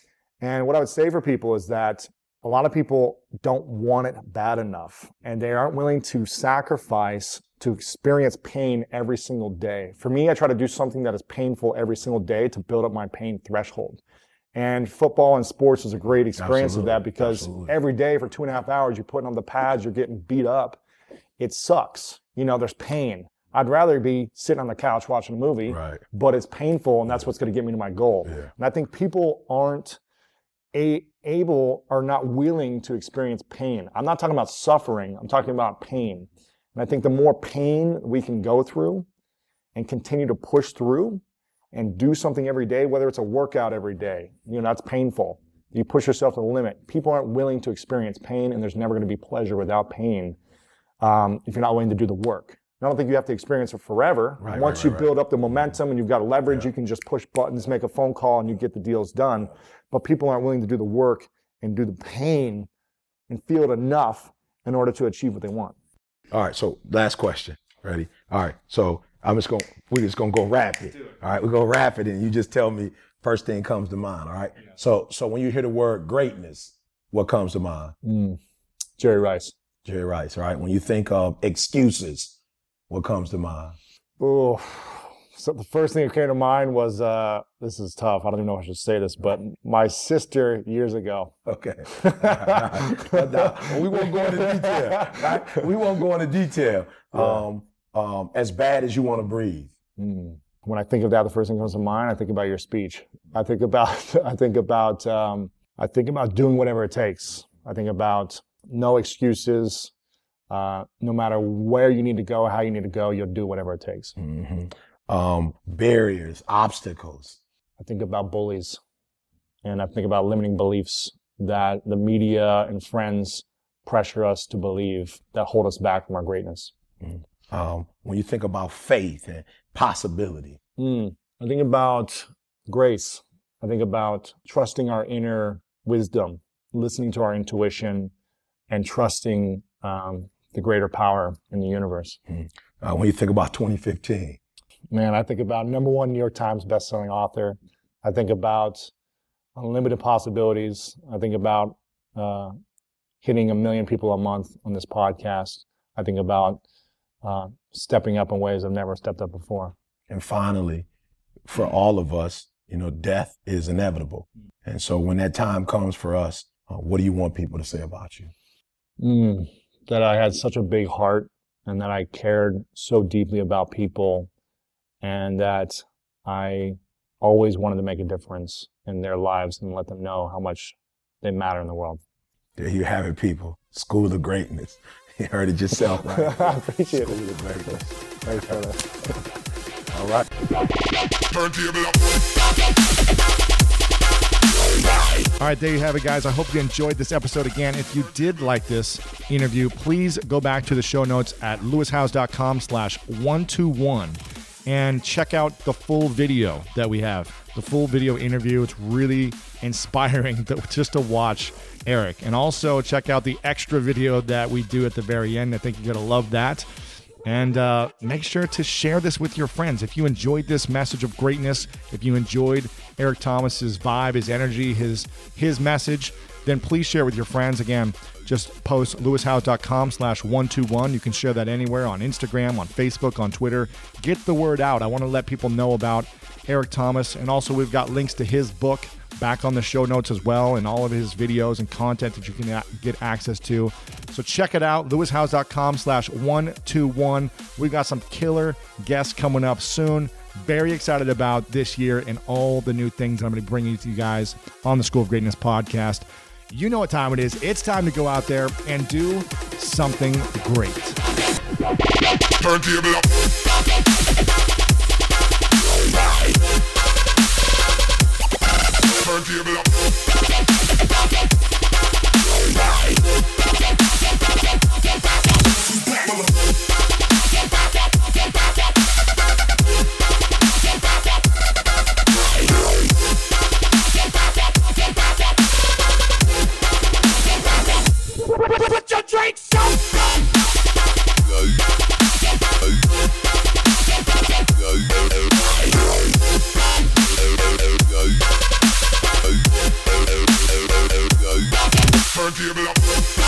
Speaker 5: And what I would say for people is that a lot of people don't want it bad enough, and they aren't willing to sacrifice to experience pain every single day. For me, I try to do something that is painful every single day to build up my pain threshold. And football and sports is a great experience Absolutely. of that, because Absolutely. every day for two and a half hours, you're putting on the pads, you're getting beat up. It sucks. You know, there's pain. I'd rather be sitting on the couch watching a movie,
Speaker 3: right.
Speaker 5: but it's painful, and that's what's going to get me to my goal.
Speaker 3: Yeah.
Speaker 5: And I think people aren't a, able or not willing to experience pain. I'm not talking about suffering. I'm talking about pain. And I think the more pain we can go through and continue to push through and do something every day, whether it's a workout every day, you know, that's painful. You push yourself to the limit. People aren't willing to experience pain, and there's never going to be pleasure without pain um, if you're not willing to do the work. I don't think you have to experience it forever.
Speaker 3: Right,
Speaker 5: Once
Speaker 3: right,
Speaker 5: you
Speaker 3: right,
Speaker 5: build
Speaker 3: right.
Speaker 5: up the momentum and you've got leverage,
Speaker 3: yeah.
Speaker 5: you can just push buttons, make a phone call, and you get the deals done. But people aren't willing to do the work and do the pain and feel it enough in order to achieve what they want.
Speaker 3: All right, so last question. Ready? All right, so I'm just going, we're just going to go rapid. All right, we're going to rapid and you just tell me first thing comes to mind, all right? Yeah. So so when you hear the word greatness, what comes to mind?
Speaker 5: Mm. Jerry Rice.
Speaker 3: Jerry Rice, all right? When you think of excuses, what comes to mind?
Speaker 5: Oh, so the first thing that came to mind was, uh, this is tough. I don't even know if I should say this, but my sister years ago.
Speaker 3: Okay. All right, all right. We won't go into detail, right? We won't go into detail. Yeah. Um, um, as bad as you want to breathe.
Speaker 5: Mm. When I think of that, the first thing that comes to mind, I think about your speech. I think about, I think about, um, I think about doing whatever it takes. I think about no excuses. Uh, no matter where you need to go, how you need to go, you'll do whatever it takes.
Speaker 3: Mm-hmm. Um, barriers, obstacles.
Speaker 5: I think about bullies, and I think about limiting beliefs that the media and friends pressure us to believe that hold us back from our greatness.
Speaker 3: Mm. Um, when you think about faith and possibility.
Speaker 5: Mm. I think about grace. I think about trusting our inner wisdom, listening to our intuition, and trusting um, the greater power in the universe.
Speaker 3: Mm. Uh, when you think about twenty fifteen.
Speaker 5: Man, I think about number one New York Times bestselling author. I think about unlimited possibilities. I think about uh, hitting a million people a month on this podcast. I think about uh, stepping up in ways I've never stepped up before.
Speaker 3: And finally, for all of us, you know, death is inevitable. And so when that time comes for us, uh, what do you want people to say about you?
Speaker 5: Mm, that I had such a big heart and that I cared so deeply about people, and that I always wanted to make a difference in their lives and let them know how much they matter in the world.
Speaker 3: There you have it, people. School of Greatness. You heard it yourself, right?
Speaker 5: I appreciate
Speaker 3: School
Speaker 5: it.
Speaker 3: of Greatness.
Speaker 5: Thanks for that.
Speaker 3: All right.
Speaker 6: Turntable up.
Speaker 1: All right, there you have it, guys. I hope you enjoyed this episode. Again, if you did like this interview, please go back to the show notes at lewishowes.com slash 121 and check out the full video that we have. The full video interview. It's really inspiring to, just to watch Eric. And also check out the extra video that we do at the very end. I think you're going to love that. And uh, make sure to share this with your friends. If you enjoyed this message of greatness, if you enjoyed Eric Thomas's vibe, his energy, his his message, then please share with your friends. Again, just post lewishowes.com slash 121. You can share that anywhere on Instagram, on Facebook, on Twitter. Get the word out. I want to let people know about Eric Thomas. And also we've got links to his book back on the show notes as well, and all of his videos and content that you can a- get access to. So check it out, lewishowes.com slash 121. We've got some killer guests coming up soon. Very excited about this year and all the new things that I'm going to bring you to you guys on the School of Greatness podcast. You know what time it is. It's time to go out there and do something great.
Speaker 6: Turntable up. Turntable up. Put your drinks up. Turntable up.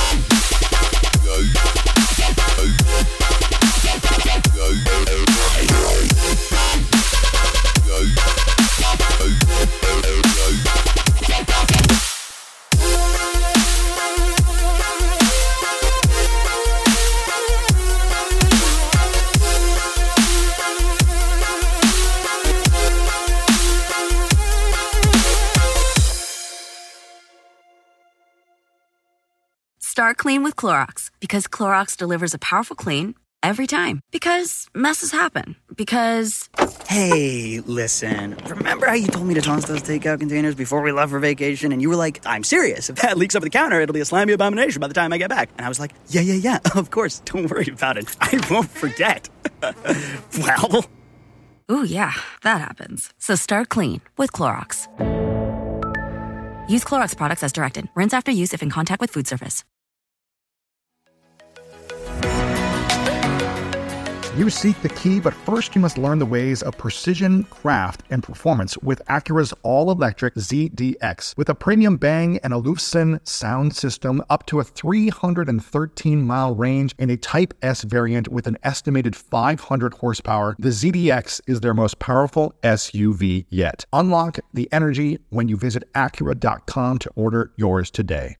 Speaker 7: Start clean with Clorox, because Clorox delivers a powerful clean every time. Because messes happen. Because...
Speaker 8: Hey, listen. Remember how you told me to toss those takeout containers before we left for vacation? And you were like, I'm serious. If that leaks over the counter, it'll be a slimy abomination by the time I get back. And I was like, yeah, yeah, yeah, of course. Don't worry about it. I won't forget. Well...
Speaker 7: Ooh, yeah, that happens. So start clean with Clorox. Use Clorox products as directed. Rinse after use if in contact with food surface.
Speaker 4: You seek the key, but first you must learn the ways of precision, craft, and performance with Acura's all-electric Z D X. With a premium bang and Olufsen sound system, up to a three hundred thirteen mile range, and a Type S variant with an estimated five hundred horsepower, the Z D X is their most powerful S U V yet. Unlock the energy when you visit Acura dot com to order yours today.